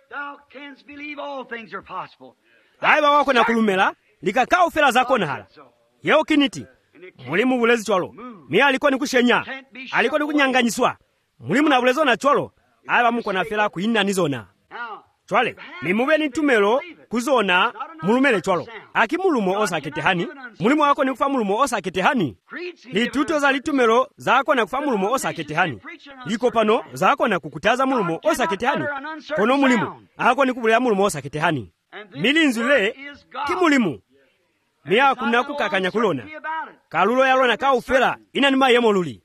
aiba wako na kulumela likakao fela zako na hala yeo kiniti mulimu bulezi cholo mi alikuwa nikushenya alikuwa nikunyanganyiswa mulimu na bulezo na cholo aiba muko na fela kuinna nizona chwale mimube ni tumelo kuzona mulumele chwalo akimulumo osakete hani mulimu wako ni kufa mulumo osakete hani lituto za litumelo zako na kufa mulumo osakete hani liko pano zako na kukutaza mulumo osakete hani kono mulimu ako ni kubulea mulumo osakete hani milinzule kimulimu miya kuna kukakanya kulona kalulo yalona kaufela inanima yemoluli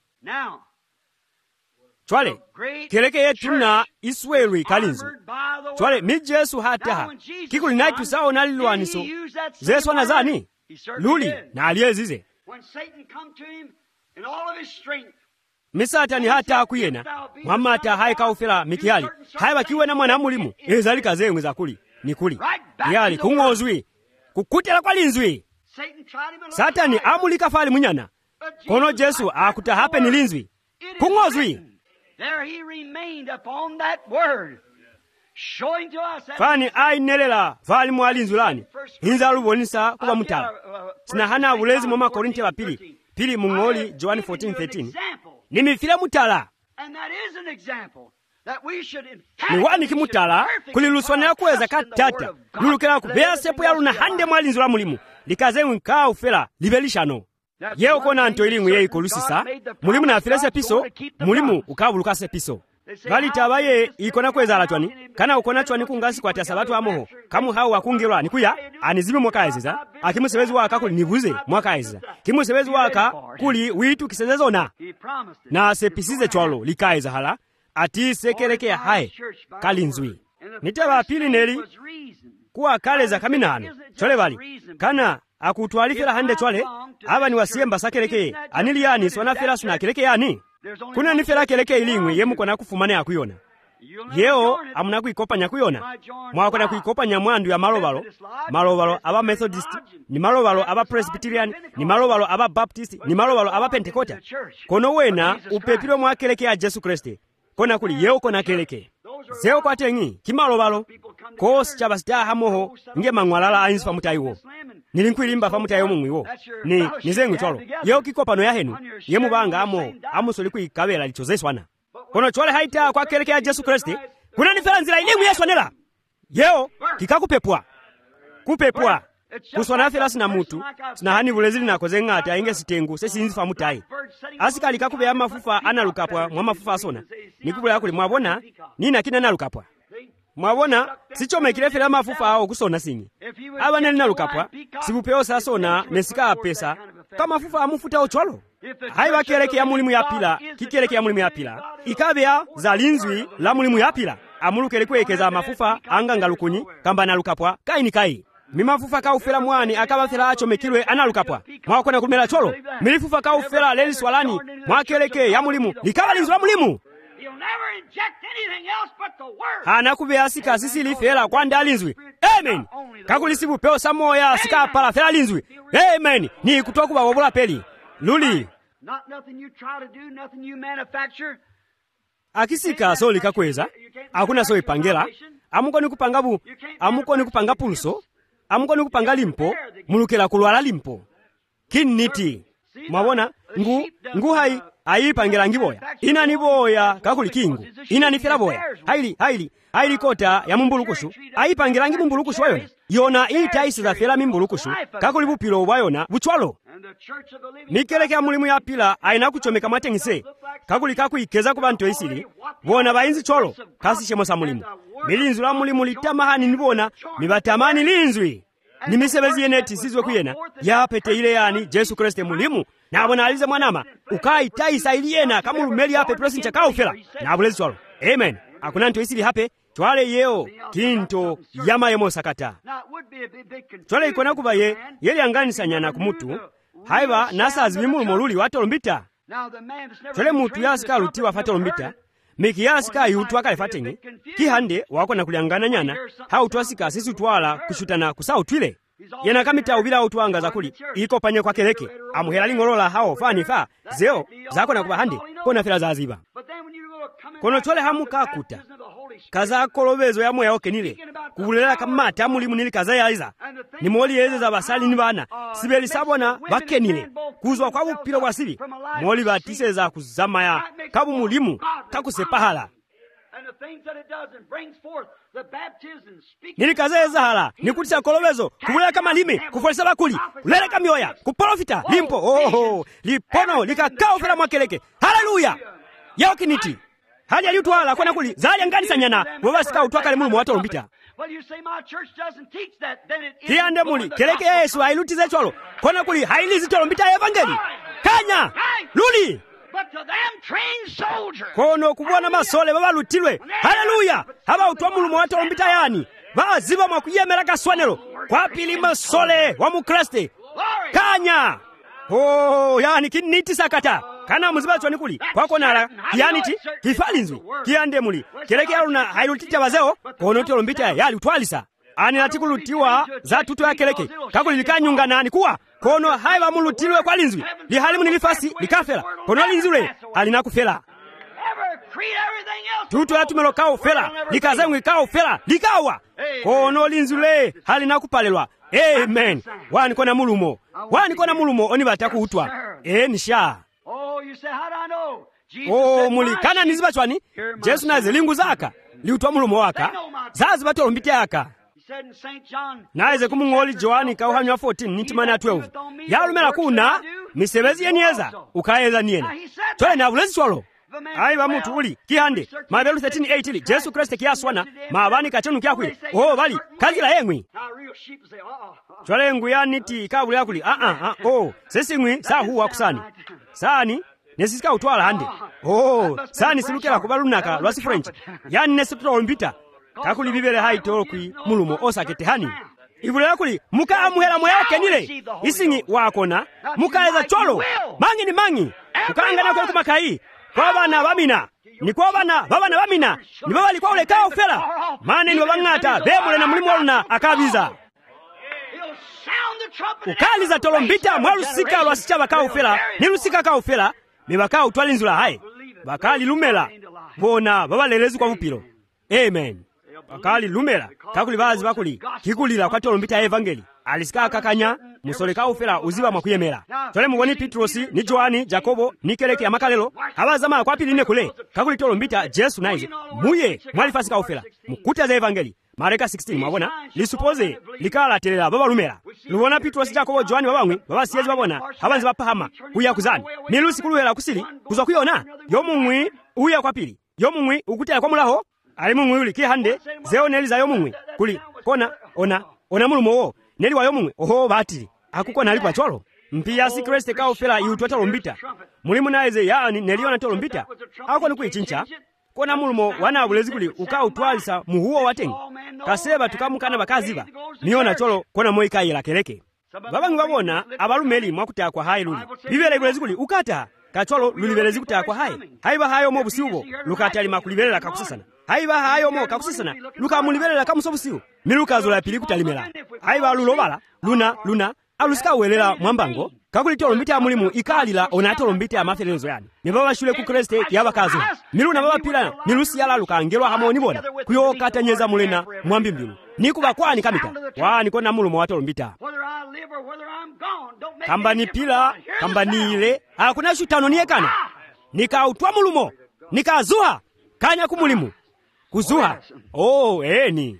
chwale keleke yetu na iswelwi kalinzu chwale mi Jesu hataha kikuli naitu sao nalilwaniso zesu anazani luli na aliyezize misatani hata kuyena mwamata hai kaufela mikihali haiba kiwe na mwana mulimu ezalika zengwe za kuli nikuli yali kungozwi kukutela kwa linzwi satani amulika fali munyana kono Jesu akuta hape nilinzwi kungozwi there he remained upon that word, showing to us that fani ainelela fali mwalinzulani hinza lubonisa kuba mutala sina hana bulezi mwa Korinti wa pili mungoli John 14:13 nimifile mutala and that is an example that we should ni wani kimutala kuliluswana kuweza katata lulukela kubea sepo ya luna hande mwalinzula mulimu likazewe nkao fela libelishano yeo kona anto ilimu ye ikolusisa mulimu na afilese piso mulimu ukabulukase piso gali tabaye ikona kweza ala chwani kana ukona chwani kungasi kwa tasabatu amoho kamu hao wakungirwa nikuya anizibi mwaka eziza akimusebezi waka kuli nivuze mwaka eziza kimusebezi waka kuli witu kisezezona na sepisize chwalo likaeza hala ati sekeleke ya hae kalinzwi nitaba pili neli kuwa kale za kaminano chole bali kana akutwalifela hande chwale aba ni wasiemba sakeleke anili yani swana fela suna keleke yani kuna ni fela keleke ilingwe yemu kona kufumane akuyona yewo amuna kuikopanya kuyona mwakona kuikopanya mwandu ya malobalo aba Methodist ni malobalo aba Presbyterian ni malobalo aba Baptist ni malobalo aba Pentecost kono wena upepiro mwakeleke ya Yesu Kristo kona kuli yewo kona keleke zeo kwatengi kimalobalo kosi chabasita hamoho nge mangwalala ainsi pamutaiwo nilinkwilimba pamutayo mumwiwo ni nizengu cholo yewo kikopano ya henu yemubanga amusoli kuikabela lichozeswana kono chole haita kwa keleke ya Yesu Kristo kuna nifela nzila ilimu yeswanela yewo kikakupepwa kupepwa kuswana fela sina mutu sina hani bulezili nakoze ngati ainge sitengu sesinzi pamutai asikali kakubeya mafufa analukapwa mwa mafufa asona nikubula kuli mwabona nina kina nalukapwa mwabona sichomekile fela mafufa awo kusona singi abana nalukapwa sibupeo sasona nesika pesa kama mafufa amufuta ocholo haiwa keleke ya mulimu ya pila kikeleke ya mulimu ya pila ikabea za linzwi la mulimu ya pila amulukele kwekeza mafufa angangalukuni kamba nalukapwa kaini kai mimafufa kaufela mwani akabafela achomekilwe analukapwa mwakona kumela cholo milifufa kaufela leli swalani mwakeleke ya mulimu likaba linzwi la mulimu hanakubea sika sisi lifela kwa ndalinzwi amen kakulisibu peo samoya sika pala fela linzwi amen ni kutoku babobola peli luli akisika so likakweza hakuna so ipangela amukoni kupanga pulso amukoni kupanga limpo mulukela kulwala limpo kiniti mwabona ngu hai ayipangela ngiboya inaniboya kakuli kingu inanifela boya haili kota ya mumbulukushu ayipangela ngi mumbulukushu wayona yona itaisi za fela mimbulukushu kakuli bupilo wayona buchwalo mikeleke ya mulimu ya pila aina kuchomeka matengise kakuli kakuikeza ku bantu isili bona bayinzi cholo kasi shemosa mulimu milinzu la mulimu litamahani nibona mibatamani linzwi nimisebezi yeneti sizwe kuyena yapete ile yani Yesu Kristo mulimu nabona alize mwanama ukai taisa iliyena kamulumeli yape prosi nchakaufela nabulezi cholo amen akuna nto isili hape twale yeo kinto yama yemo sakata twale ikona kuba yeli anganisanyana kumutu haiba nasa azibimu moluli watolombita twale mutu yasika lutiwa fatolombita miki yasika yutu akale fatengi kihande wakona kuliangana nyana hautwasika sisi twala kushutana kusautwile yena kamita ubila utwanga zakuli iko panye kwa keleke amuhela lingolola hao fani fa zeo zakona kuba hande kona fela zaziba kono chole hamuka kuta kaza kolobezo ya moya okenile kubulela kamata mulimu nili kaza yaiza ni moli yeze za basali ni bana sibeli sabona bakenile kuzwa kwa bupilo bwa sibi moli batise za kuzama ya kabu mulimu kakusepahala nili kaza yeza hala nikutisa kolobezo kubulela kama lime kufolesa bakuli ulele kamioya kuprofita limpo lipono likakao fela mwakeleke haleluya yao kiniti hali aliutwala kona kuli zali anganisanyana wabasika utwakale mulimu watolombita kiyande muli keleke Yesu ailutize cholo kona kuli hailizi tolombita evangeli kanya luli kono kubona masole babalutilwe haleluya haba utwa mulimu watolombita yani baziba mwakuyemera kaswanelo kwa pili masole wa mukriste kanya yani kiniti sakata kana muziba choni kuli kwako nala kianiti kifalinzwi kiande muli keleke aluna hailutita bazeo kono tolombita yali utwalisa ani latikulutiwa za tutu ya keleke kakuli likanyunga nani kuwa kono haiba mulutilwe kwa linzwi lihalimu nilifasi likafela kono linzule halinakufela tutu ya tumelo kao fela likazengwi kao fela likawa kono linzule halinakupalelwa amen wani kona mulumo oni bataku utwa nisha muli kana niziba chwani Yesu na zilingu zaka liutwa mulumo waka zazi batolombite yaka naize kumungoli Joani kauhanywa 14 nitimani ya 12 yalumela kuna misebezi yenieza ukaeza niena chwe na bulezi chwalo aiba mutu uli kihande mabelu 13:8 ili Yesu Kristo kiaswana mabani kachenu kyakwile bali kazila yengwi chwale ngu yaniti kabuli yakuli sesi ngwi saa huwa kusani sani nesisika utwala hande sani silukela kubalunaka lwasi French yani nesitolombita kakuli bibele haitolokwi mulumo osakete hani ibule yakuli muka amuhela moya kenile isingi wakona muka eza cholo mangi ukangana kwa kumakai kwa bana bamina niko babana bamina nibo balikuwa ulekao fela mane nibo bang'ata bebule na mulimu waluna akabiza ukaliza tolombita mwalusika lwasicha bakao fela nilusika kao fela mebakao twalinzula haye bakali lumela bona babalelezi kwa vupilo. Amen. Bakali lumela kakuli bazi bakuli kikulila kwa tolombita evangeli alisika kakanya musoleka ufela uziba mwakuyemera tole muboni Petrosi ni Joani Jakobo ni keleke amakalelo abazama kwa pili ne kule kakuli tolombita Jesu naize muye mwalifasika ufela mukuta za evangeli Mareka 16 mwabona lisupoze likala telela baba lumela lubona Petrosi Jakobo Joani babamwe baba siyezi babona abanzi bapahama kuya kuzani milusi kuluhela kusili kuzwa kuyona yomumwi uya kwa pili yomumwi ukutela kwa mulaho ali mumwi uli kihande zeo neliza yomumwi kuli kona ona mulumo wo neli wa yomumwe oho batiri akuko nali kwa cholo mpia si Kristo kao fela yutwa tolombita mulimu naize yani neliona tolombita ako nikuichincha kona mulumo wana bulezi kuli ukao twalisa muhuo watengi kaseba tukamukana bakaziba niona cholo kona moika yela keleke babangi babona abalumeli mwakuta kwa hayi luli bibele bulezi kuli ukata kacholo lulibelezi kuta kwa hayi haiba hayo mo busiubo lukata ali makulibelela kakusisana haiba hayo mo kakusisana luka mulibelela kamusobusiu miluka zola pili kutalimela haiba lulobala luna alusika welela mwambango kakuli tolombita mulimu ikalila ona tolombita amafelezo yani nebaba shule ku Kristo yabakazo miluna baba pila milusi yala lukangelwa hamoni bona kuyo katanyeza mulena mwambimbilu nikuba kwani kamita wani kona mulumo wa tolombita kambani pila kambani ile hakuna shutano niekana nikautwa mulumo nikazuha kanya kumulimu kuzuha eni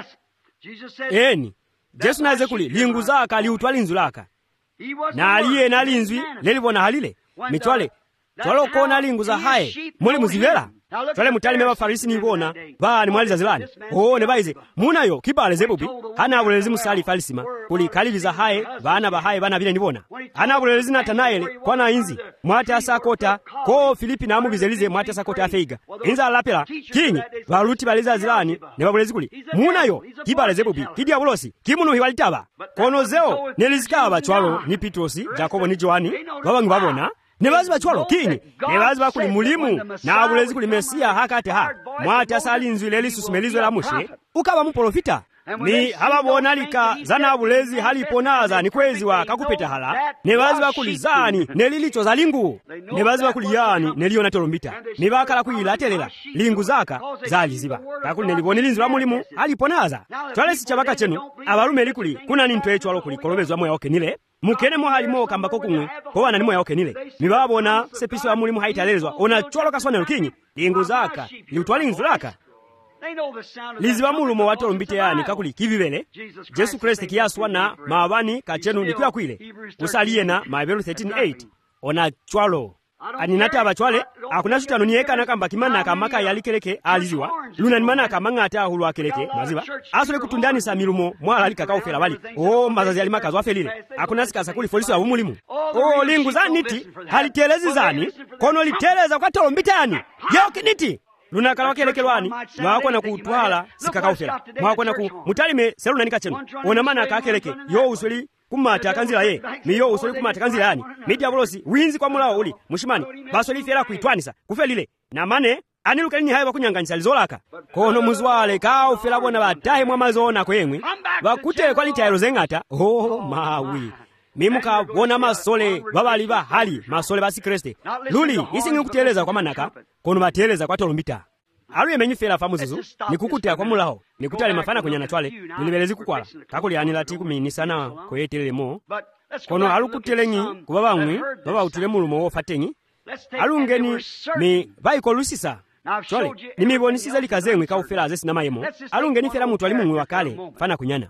eni Jesu naze kuli lingu zaka liutwa linzu laka na aliye na linzwi lelibona halile mitwale twalo kona lingu za haye muli muzivela twale mutali meba farisi nibona bani mwaliza zilani ne baize munayo kibale zebubi hana abulezi musali farisima kuli kalibiza haye bana bahaye bana bile nibona hana abulezi Natanaeli kwana inzi mwate asakota ko Filipi na amubizelize mwate asakota afeiga inza lapela kinyi baluti baliza zilani ne babulezi kuli munayo kibale zebubi kidi abulosi kimunu hiwalitaba kono zeo nelizika abachwalo ni Petrosi Jakobo ni Joani babangi babona nebazi bachwalo kinyi nebazi bakuli mulimu na abulezi kuli Mesia hakate ha mwate asalinzwi lelisusumelizwe la mushe ukaba muprofita ni ababona lika zana abulezi haliponaza ni kwezi wa kakupeta hala nebazi bakuli zani nelilicho za lingu nebazi bakuli yani neliona tolombita nibakala kuyilatelela lingu zaka zaliziba kakuli nelibone linzwi la mulimu haliponaza twale sichabaka chenu abalume likuli kuna nintwe echwalo kuli kolobezwa moya okenile mukene mo halimo kambako kumwe ko wana nimo yaoke nile mibabona sepiso ya mulimu haitalezwa ona chwalo kasone lukinyi lingu zaka liutwali linzu laka liziba mulumo wa tolombite yani kakuli kivivele Jesu Kristo kiyaswa na mabani kachenu nikiwa kwile usaliye na Maibelu 13:8 ona chwalo aninata abachwale akuna shutano niyekana kamba kimana kamaka yalikeleke aliziwa luna nimana kamanga ata hulu akeleke maziba asole kutundani sa milumo mwala likakao fela bali mazazi alimakazo afelile akuna sikasa kuli folisi wa umulimu lingu za niti halitelezi zani kono liteleza kwa tolombita yani yoke niti luna kala wakelekelwani mwako na kutwala sikakao fela mwako na mutalime seluna nikachenu ona mana akakeleke yo usuli kumata kanzila ye miyo usoli kumata kanzila yani midi abolosi winzi kwa mulao uli mushimani basoli fera kuitwanisa kufelile na mane aniluka nini hayo bakunyanganyisa lizolaka kono muzwale kao fera bona batahe mwa mazona kwemwe bakute kwa litairo zengata mawi mimuka bona masole babali ba hali masole basi Kristo luli isingi kuteleza kwa manaka kono bateleza kwa tolombita aluye menyifela famuzuzu nikukutea kwa mulaho nikutale mafana kwenye natwale nilibelezi kukwala kakuli anilati kumini sana kwetelelemo kono alukutelenyi kubabamwe baba utule mulumo wofatenyi alungeni mi baiko lusisa twale nimibonisiza likazemwe kaufela azesi na mayemo alungeni fela mutu ali mumwe wakale fana kunyana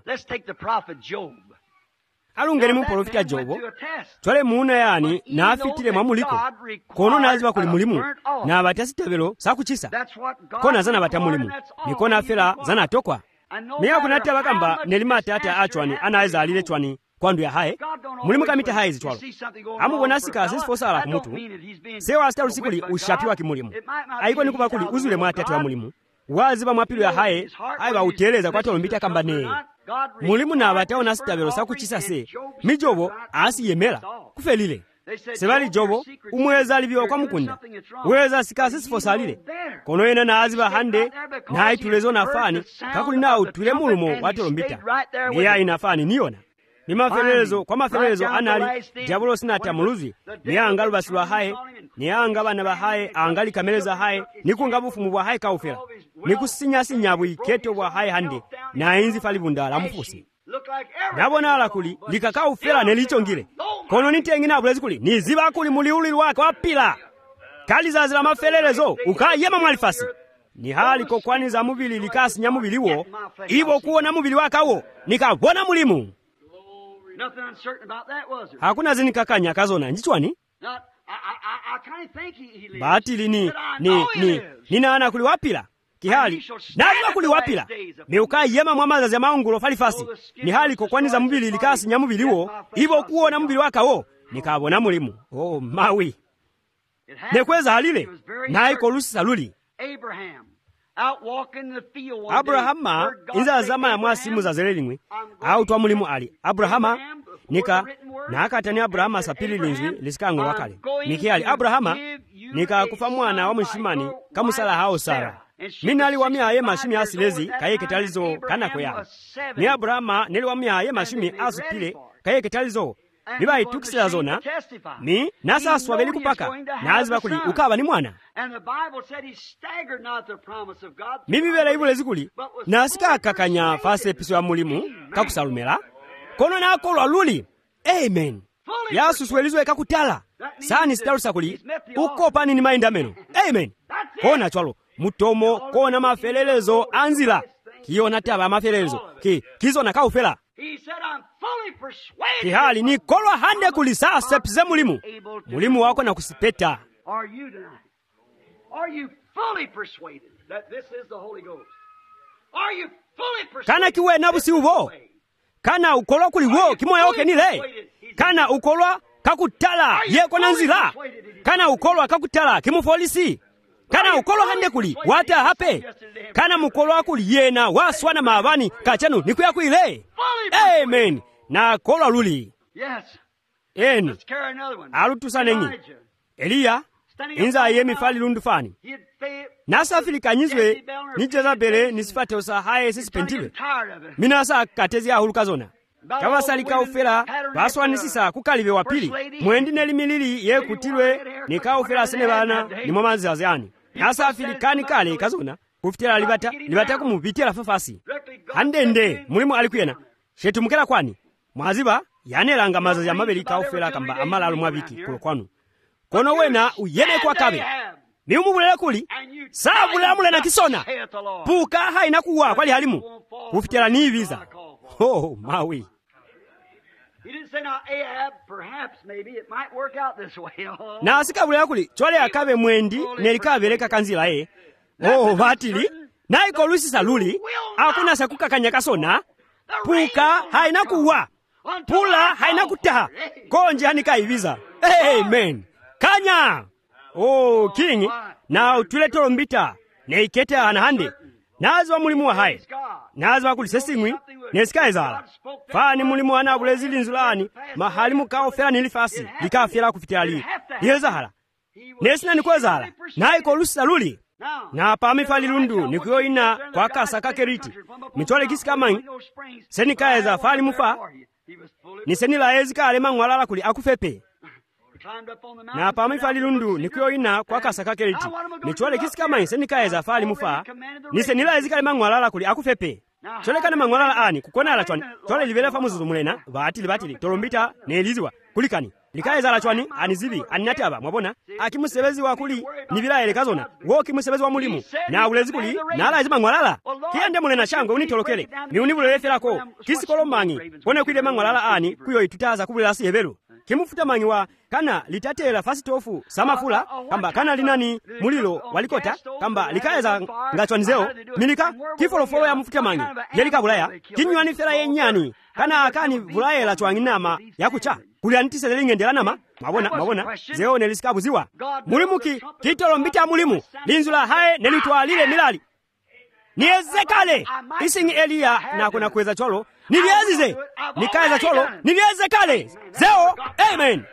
alungeni muprofita Jobo twale muuna yani na afitile mwamuliko kono naziba kuli mulimu na abatasitebelo sakuchisa kona zana batamulimu nikona fela zana tokwa miya kunata bakamba nelimata ata achwani anaweza alile chwani kwandu ya hae mulimu kamita hae zitwalo amubona sika asisifosala kumutu sewa asta usikuli ushapi wa kimulimu aiko nikuba kuli uzule mwatatu wa mulimu waziba mwapilu ya hae aiba uteleza kwa tolombita kamba nee mulimu na abatao nasitabelo sakuchisa se mijobo asi yemela kufelile sebali jobo umweza alivyo kwa mukunda weza sikasi sifosalile kono ena naaziba hande na itulezo nafani kakuli na utule mulumo watolombita niya inafani niona ni maferezo kwa maferezo anali jabulo sinata muluzi niya angalu basilwa hae niya angaba ba hae angali kameleza hae nikungabufu mubwa hae kaufera nikusinya sinyabu iketo bwa hae hande na inzi falibunda la mfusi nabona alakuli likakaufera nelichongile kono nitengina abulezi kuli niziba kuli muliuli wake wapila kali zazila maferezo ukayema mwalifasi ni hali kokwaniza mubili likasi nya mubili wo ibo kuona mubili wakawo nikabona mulimu hakuna zini kakanya kazona njichwani batili ni nana kuli wapila kihali nazima kuli wapila meukayema mwamaza ya maungulo falifasi ni hali kokwaniza mubili likasi nya mubili wo ibo kuona mubili wakawo nikabona mulimu mawi nekweza halile naiko lusi saluli Abrahama inza zama ya mwasimu za zelelingwi au twa mulimu ali Abrahama nika nakatani Abrahama sapili linzwi lisikango wakale nikiali Abrahama nika kufa mwana wa mshimani kamusala hao Sara mina aliwamia aye mashimi asilezi kayeke talizo kana kwea ni Abrahama niliwamia aye mashimi asupile kayeke talizo niba itukisila zona ni nasa swabeli kupaka naziba kuli ukaba ni mwana mimi bela ibule zikuli nasika kakanya fase episo ya mulimu kakusalumela kono na akolwa luli amen yasu swelizwe kakutala sani sitarusa kuli ukopani ni mainda meno amen kona chwalo mutomo kona mafelelezo anzila kiona taba mafelelezo kizo na kaufela kihali ni kolwa hande kulisa sepze mulimu wako na kusipeta kana kiwe nabusi ubo kana ukolwa kuliwo kimoya oke nile kana ukolwa kakutala yeko nanzira kana ukolwa kakutala kimufolisi kana ukolwa hande kuli wata hape kana mukolwa kuli yena waswana mabani kachanu nikuya kuile amen na kolwa luli eni alutusanengi Eliya inza yemi fali lundufani nasa filikanyizwe ni Jezabele nisifate usahaye sisipentiwe minasa katezi ya hulukazona kawasalika ufela baswa nisisa kukalive wapili mwendi nelimilili ye kutilwe nika ufela senebana ni mamazi aziani nasa filikani kale kazona kufitela libata kumupitela fafasi handende mulimu alikuyena shetu mukela kwani mwaziba yanelanga mazazi ya mabeli kaufela kamba amala alumwabiki kulokwanu kono wena uyene kwa kabe ni umubulele kuli sabula mule na kisona puka haina kuwa kwali halimu kufitela ni visa mawi na asikabulele kuli chwale akabe mwendi nelikabeleka kanzila batili na iko lusi saluli hakuna sakuka kanyakasona puka haina kuwa pula haina kutaha konje hanika ibiza amen kanya king na utule tolombita neikete anahande nazo mulimu wa hai nazo kulisesingwi nesikaezala fani mulimu ana bulezili nzulani mahali mukao fera nilifasi likafira kufitali yezahala nesina nikwezala naiko lusi saluli na pami fali lundu nikuyo ina kwa kasa kakeriti mitole kisikamai senikaeza fali mufa nisenila ezika alema ngwalala kuli akufepe na pami fali lundu nikuyo ina kwa kasa kakeriti mitole kisikamai senikaeza fali mufa nisenila ezika alema ngwalala kuli akufepe chole kana mangwalala ani kukona ala chwani chole livele famuzuzu mulena batili tolombita neelizwa kulikani likaeza la chwani anizibi aninataba mwabona akimusebezi wa kuli nibila elekazona woki musebezi wa mulimu na ulezi kuli na ala ezima ngwalala kiende mulena shangwe unitolokele ni unibulele felako kisikolo mangi pone kwile mangwalala ani kuyo itutaza kubula si hebelu kimufuta mangi wa kana litatela fasitofu samafula kamba kana linani mulilo walikota kamba likaeza ngachwanizeo milika kifolofolo ya mufuta mangi yelika bulaya kinywani fela yenyani kana akani bulaya la chwanginama yakucha kulianitise lingende nama mabona zeo nelisikabuziwa mulimuki kitolombita mulimu linzula hae nelitwalile milali niezekale isingi Eliya na kuna kuweza cholo niliezize nikaeza cholo niliezekale zeo amen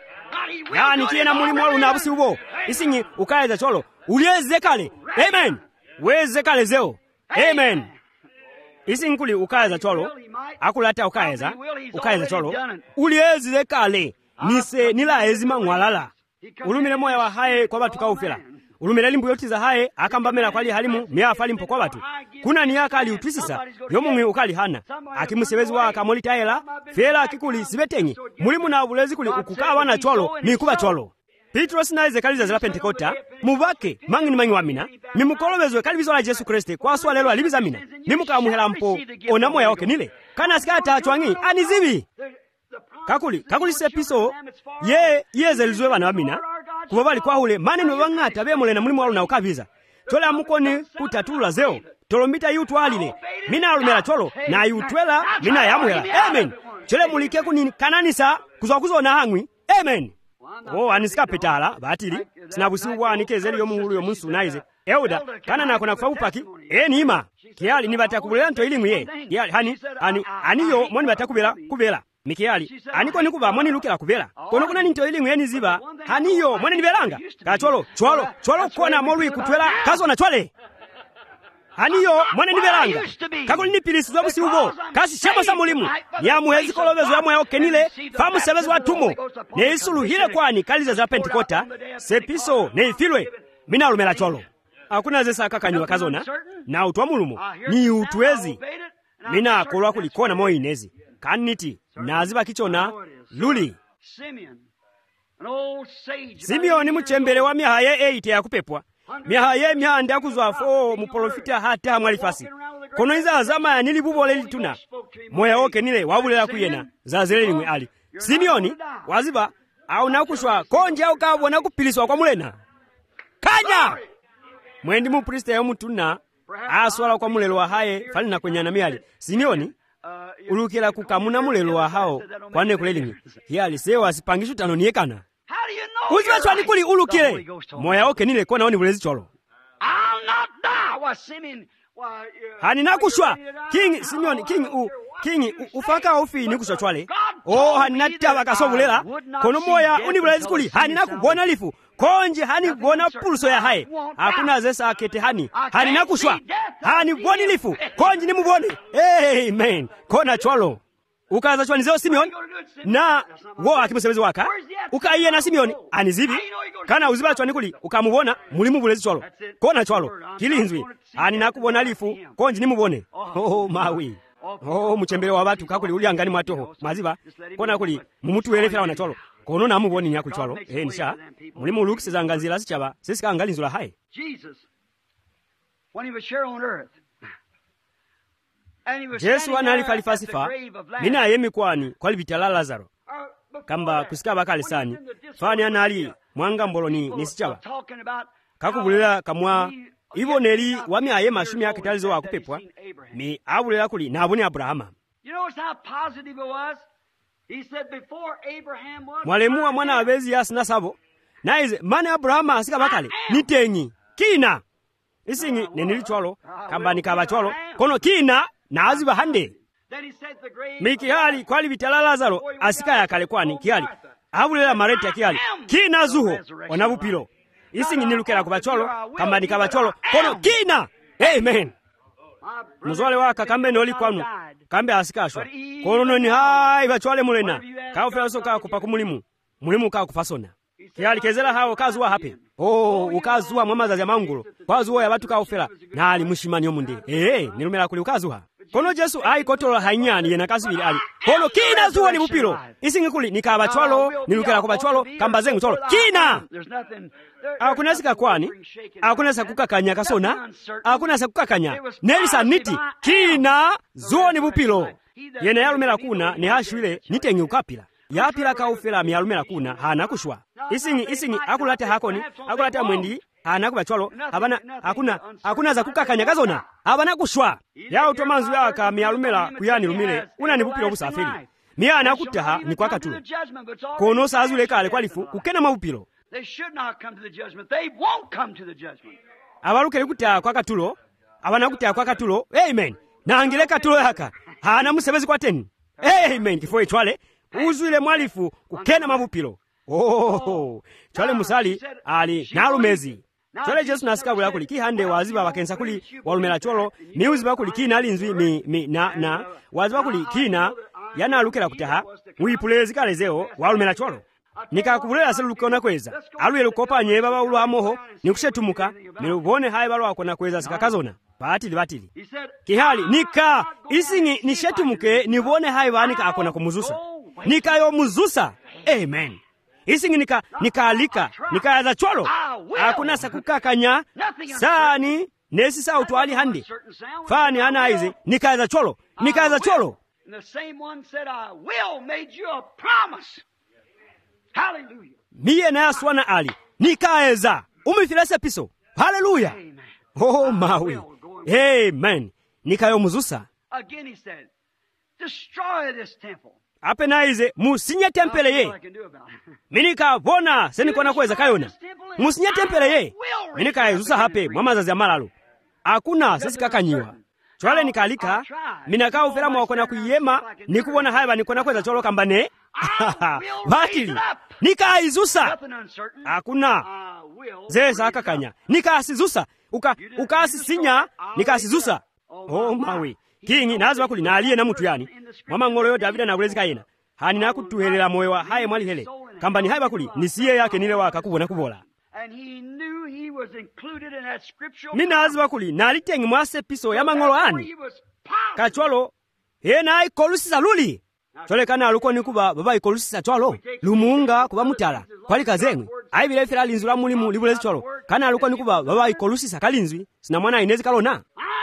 yani kiyena mulimu walu na busiubo isingi ukayeza cholo ulieze kale amen weze kale zeo amen isingi kuli ukayeza cholo akulata ukayeza cholo ulieze kale nise nila ezima ngwalala ulumile moya wa haye kwa batu kaufela ulumile limbu yotiza haye akambamela kwali halimu mea afali mpo kwa batu kuna niyaka ali utwisisa yomungi ukali hana akimusebezi wa akamoli taela fela akikuli sibetengi mulimu na bulezi kuli ukukawa na cholo ni kuba cholo Petro sinaize kaliza zila Pentekota mubake mangi ni mangi wa mina nimukolobezwe kalibizo la Yesu Kristo kwa aswa lelo alibiza mina nimukamuhela mpo onamo ya oke nile kana sikata achwangi anizibi kakuli sepiso yeze lizwe bana bamina kuba bali kwa hule maneno bangata bemole na mulimu walu na ukabiza tola mukoni kutatula zeo tolomita yutwalile mina alumela cholo na yutwela mina yamuhela amen chole mulike kuni kananisa kuzona hangwi amen anisika petala batili sinabusiwa nikezeli yo muhulu yo munsu naize euda kana nako nakufa upaki nima kiali ni batakubulera nto ilimu ye aniyo moni batakubela Mikiali aniko nikuba moni lukela kubela kono kuna ninto ilimu yeni ziba haniyo moni nibelanga ka cholo kona molwi kutwela kazo na chole haniyo moni nibelanga kakuli nipilisi zo busiubo kasi shema sa mulimu ya muhezi kolobezo ya moyo kenile famu sebezo atumo ne isulu hile kwani kaliza za Pentekota sepiso ne ifilwe mina alumela cholo hakuna zesa kakanywa kazona na utwa mulumo ni utwezi mina kolwa kulikona moyo inezi kaniti naziba kichona luli Simeoni muchembele wa mihaye 8 ya kupepwa mihaye mihanda ya kuzwafo muprofita hata mwalifasi kono iza azama ya nilibubole lituna moya oke nile wabulela kuyena zazele limwe ali Simeoni waziba au nakushwa konje au kabona kupiliswa kwa mulena kanya mwendi muprista ya mutuna aswala kwa mulelo wa haye fali na kwenyana miali Simeoni ulukila kukamuna mulelo wa hao kwane kulelimi yali sewa sipangishu tanoniekana uziwa chwani kuli ulukile moya oke nile kwa naoni bulezi cholo hani nakushwa King ufaka ufi ni kushwa chwale hani nataba kasobulela kono moya unibulezi kuli hani nakubona lifu konje hani bona pulso ya haye hakuna zesa akete hani nakushwa hani boni lifu konje ni mubone amen kona cholo ukaza chwani zeo Simeoni na wo akimusebezi waka ukaiye na Simeoni anizibi kana uziba chwani kuli ukamubona mulimu bulezi cholo kona cholo kilinzwi hani nakubona lifu konje ni mubone mawi muchembele wa batu kakuli uli angani mwatoho maziba kona kuli mumutu welefera wana cholo kono namuboni nyaku cholo nisha mulimu lukisi za nganzila sichaba sisi kaangali nzula hai Jesus when he was here on earth Yesu analifali fasifa mina yemi kwani kwa libitala Lazaro kamba kusika bakali sani fani anali mwanga mboloni nisichaba kakubulila kamwa ivo neli wami aye mashumi ya kitalizo wa kupepwa mi abulela kuli na abuni Abrahama mwalemu wa mwana wabezi ya sina sabo na ize mane Abrahama asika bakali nitenyi kina isingi nenili chwalo kamba nikaba chwalo kono kina na aziba hande miki hali kwa libitala Lazaro asika ya kale kwani kiali abulela mareti ya kiali kina zuho wanabupilo isingi nilukela kubacholo kamba nikabacholo kono kina amen muzwale waka kambe noli kwanu kambe asikashwa kono noni hai bachwale mulena kaufela soka kupa kumulimu ka kufasona kiali kezela hao kazuwa hape ukazuwa mwamaza ya mangulo kwazuwa ya batu kaufela na ali mushimani yomunde nilumela kuli ukazuwa kono Yesu ai kotola hanyani yena kasibili ali kono kina zuwa ni bupilo isingi kuli nikabachwalo nilukela kubachwalo kamba zengu cholo kina hakuna sika kwani hakuna sakukakanya kasona hakuna sakukakanya nelisa niti kina zuwa ni bupilo yena yalumela kuna ne hashwile nitengi ukapila yapila kaufela miyalumela kuna hana kushwa isingi akulate hakoni akulate mwendi hana kubachwalo hakuna za kukakanya kazona habana kushwa yao tomanzu yaka miyalumela kuyani lumile unani bupilo busafiri miyana kutaha ni kwa katulo kono sazule kale kwalifu kukena mabupilo They should not come to the judgment. They won't come to the judgment. Abaluke kuta kwa katulo, abana kuta kwa katulo. Amen. Na angile katulo yaka. Hana musebezi kwa teni. Amen. Kifo etwale uzwile mwalifu kukena mabupilo. chole musali ali nalumezi chole Yesu nasikabula kuli kihande waziba bakensa kuli walumela cholo miuziba kuli kina linzwi na waziba kuli kina yanalukira kutaha muipulezi kalezeo walumela cholo nikakubulera selukona kweza aluye lukopanye baba ulwamoho nikushetumuka nilubone hayi balwa kona kweza sikakazona batili kihali nika isingi nishetumuke nibone hayi banika akona kumuzusa nikayo muzusa amen isingi nikaalika nikayaza cholo akuna sakukakanya sani nesi sa utwali handi fani anaize nikayaza cholo and the same one said I will made you a promise. Hallelujah. Miye na yaswana ali nikaeza umifilese piso hallelujah. Mawi amen nikayo muzusa again. He said destroy this temple. Apenaize musinye tempele ye minika bona senikona kweza kayona musinye tempele ye minika yezusa hape mwamazazi ya malalo akuna sesikakanyiwa chwale nikalika minaka ufera mwakona kuyema nikubona haiba nikona kweza cholo kambane batili nika izusa akuna zesa akakanya nika asizusa ukasisinya nika asizusa mawi kingi nazi wakuli na aliye na mutu yani mama ngolo yo Davida na kulezika yena hani na kutuhelela moyo wa haye mwali hele kamba ni haye wakuli nisiye yake nile waka kubona kubola mina azi wakuli na alitengi mwase piso ya mangolo ani kachwalo hena ikolusisa luli chole kana aluko nikuba baba ikolusisa chwalo lumunga kuba mutala kwali kazengwe aibile fera linzula mulimu libulezi chwalo kana aluko nikuba baba ikolusisa kalinzwi sina mwana inezi kalona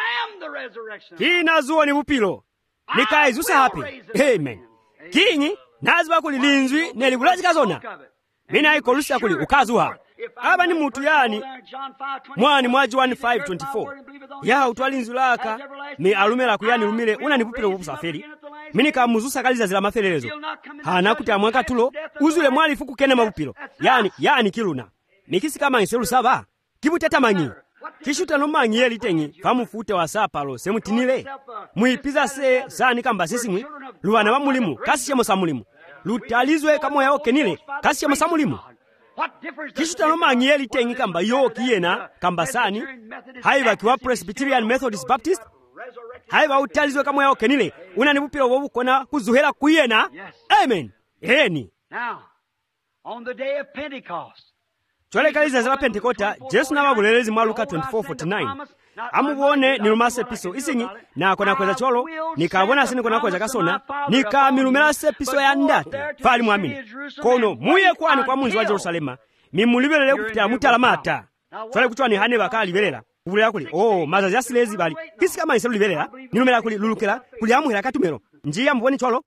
kina zuo ni bupilo nikaizusa hapi amen kingi naziba kuli linzwi nelibulazi kazona mina ikolusa kuli ukazuha aba ni mutu yani mwani mwa John 5:24 ya utwali nzulaka mi alumela kuyani lumile una nipupilo bupusaferi minika muzusa kaliza zila maferelezo hana kuti amwaka tulo uzule mwali fuku kene mabupilo yani kiluna mikisi kama inselu saba kibuteta manyi kishuta no manyi yeli tengi famufute wa sapalo semutinile muipiza se sani kamba sisimwe luwana ba mulimu kasi chemo samulimu lutalizwe kamo yao kenile kasi chemo samulimu kishuta no manyi yeli tengi kamba yo kiyena kamba sani haiba kiwa Presbyterian Methodist Baptist haiba utalizwe kamo yao kenile una nibupiro bobu kona kuzuhela kuyena amen eni now on the day of Pentecost chole kaliza za Pentekota Yesu na babulelezi mwa Luka 24:49 amubone nilumase piso isingi na kona kweza cholo nikabona sini kona kweza kasona nikamilumela se piso ya ndate fali mwamini kono muye kwani kwa munzi wa Jerusalema mimulibelele kupita mutalamata chole kuchwa ni hane bakali belela kubulera kuli mazazi asilezi bali kisi kama iselu liberela nilumela kuli lulukela kuli amuhera katumero njiya mboni cholo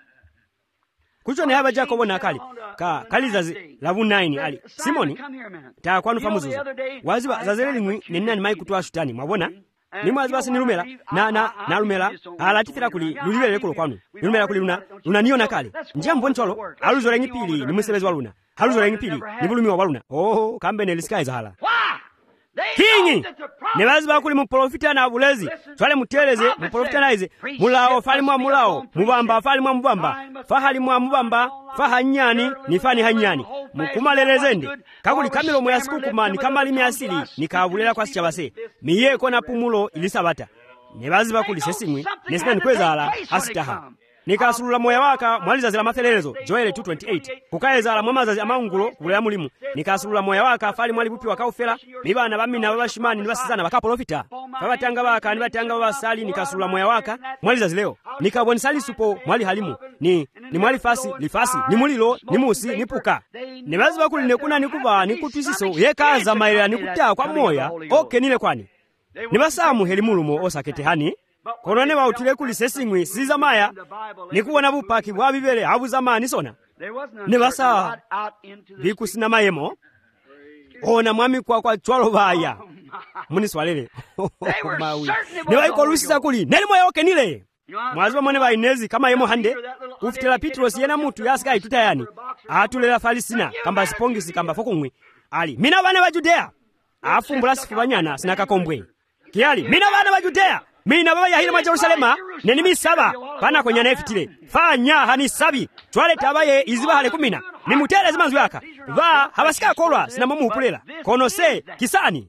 kucho ni haba Jacobo na akali kalizazi lavu 9 ali Simoni ta kwanu famuzuzu waziba zazele limwi nenani mai kutwa shutani mwabona ni mwaziba sinilumela na lumela alatifira kuli lulibele kulo kwanu nilumela kuli luna niona kali njia mboni cholo aluzole ngipili ni mwisebezi wa luna aluzole ngipili ni bulumi wa luna kambe neliskai hala kingi nebaziba kuli muprofita na abulezi twale muteleze muprofita naize mulao fali mwa mulao mubamba fali mwa mubamba fahali mwa mubamba fahanyani nifani hanyani mukumalelezende kakuli kamilo mwa siku kumani kama limi asili nikabulela kwa sichabase miyeko na pumulo ilisabata nebaziba kuli sesimwe nesina nikweza ala asitaha nikasulula moya waka mwaliza zila mafelelezo Joel 2:28 kukaeza ala mwamazazi amaungulo kubulea mulimu nikasulula moya waka fali mwali bupi wakaufela mibana bamina babashimani nibasizana bakaprofita babatanga baka nibatanga babasali nikasulula moya waka mwaliza zileo nikabonisali supo mwali halimu ni mwali fasi lifasi ni mulilo ni musi nipuka nibaziba kuli nekuna nikuba nikutwisiso yekaza maila nikutaa kwa moya nile kwani nibasamu helimulumo osakete hani konone wa utile kuli sesingwe siza maya nikuona bupaki bwa bibele habu zamani sona nibasa bikusina mayemo ona mwami kwa chwalo baya muni swalele mawi nibaiko lusisa kuli nelimo yoke nile mwaziba mwene ba inezi kama yemo hande ufitela Petros yena mutu yasika itutayani atulela falisina kamba sipongisi kamba fokumwe ali mina bana ba Judea afumbula sifubanyana sinakakombwe kiali mina bana ba Judea mina baba yahile mwa Jerusalema nenimi saba pana kwenye nefitile fanya hani sabi twale tabaye iziba hale kumina ni mutere zimanzu yaka va habasika kolwa sinamomuupulela kono se kisani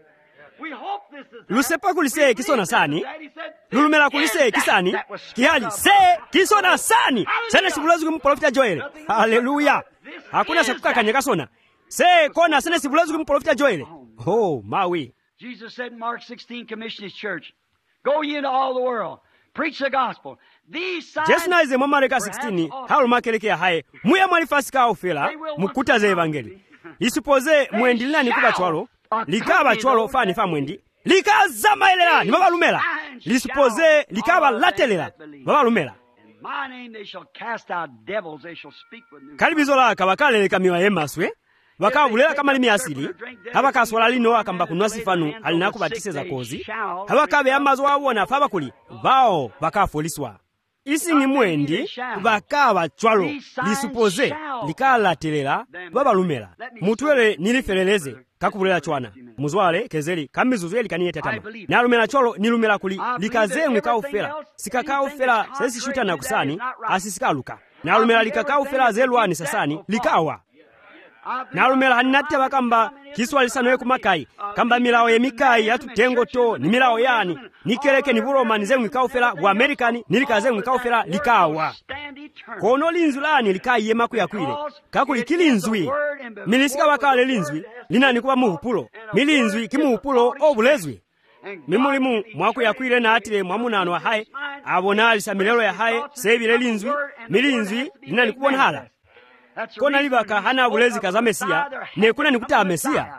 lusepa kulise kisona sani lulumela kulise kisani kihali se kisona sani sene sibulazu kumprofita Joel. Haleluya, hakuna sakukakanya kasona se kona sene sibulazu kumprofita Joel. Oh mawi. Jesus said in Mark 16, commission his church, go ye into all the world, preach the gospel. These signs, Jesu naize mwa Mareka 16 halu makelekea haye muya mwalifasika ofela mukuta ze evangeli isupoze mwendilina nikuba chwalo likaba chwalo fani fa mwendi likazama elela ni babalumela lisupoze likaba latelela babalumela my name they shall cast out devils, they shall speak with new kalibizo laka bakaleleka miwa yemaswe bakabulela kama limi asili habakaswala lino akamba kunwa sifanu alinakubatiseza kozi habakabe amazo wabona fa bakuli bao bakafoliswa isingi mwendi bakaba chwalo lisupoze likalatelela babalumela mutwele nilifeleleze kakubulela chwana muzwale kezeli kamizuzu elikaniye tatama nalumela chwalo nilumela kuli likazemwe kaufela sikakaufela sesi shuta na kusani asisikaluka nalumela likakaufela zelwani sasani likawa nalumela haninatte bakamba kiswalisano yekumakai kamba milao yemikai yatutengo to ni milao yani nikeleke ni buroma nizemwe kaufela bwa amerikani nilikazemwe kaufela likawa kono linzulani likai yemaku yakwile kakuli kilinzwi milisika bakale linzwi linani kuba muhupulo milinzwi kimuhupulo obulezwi mimulimu mwaku yakwile na atile mwamunano wa hae abona alisamilelo ya hae sebile linzwi milinzwi linani kubona hala kona libaka hana bulezi kaza Mesia nekuna nikuta Mesia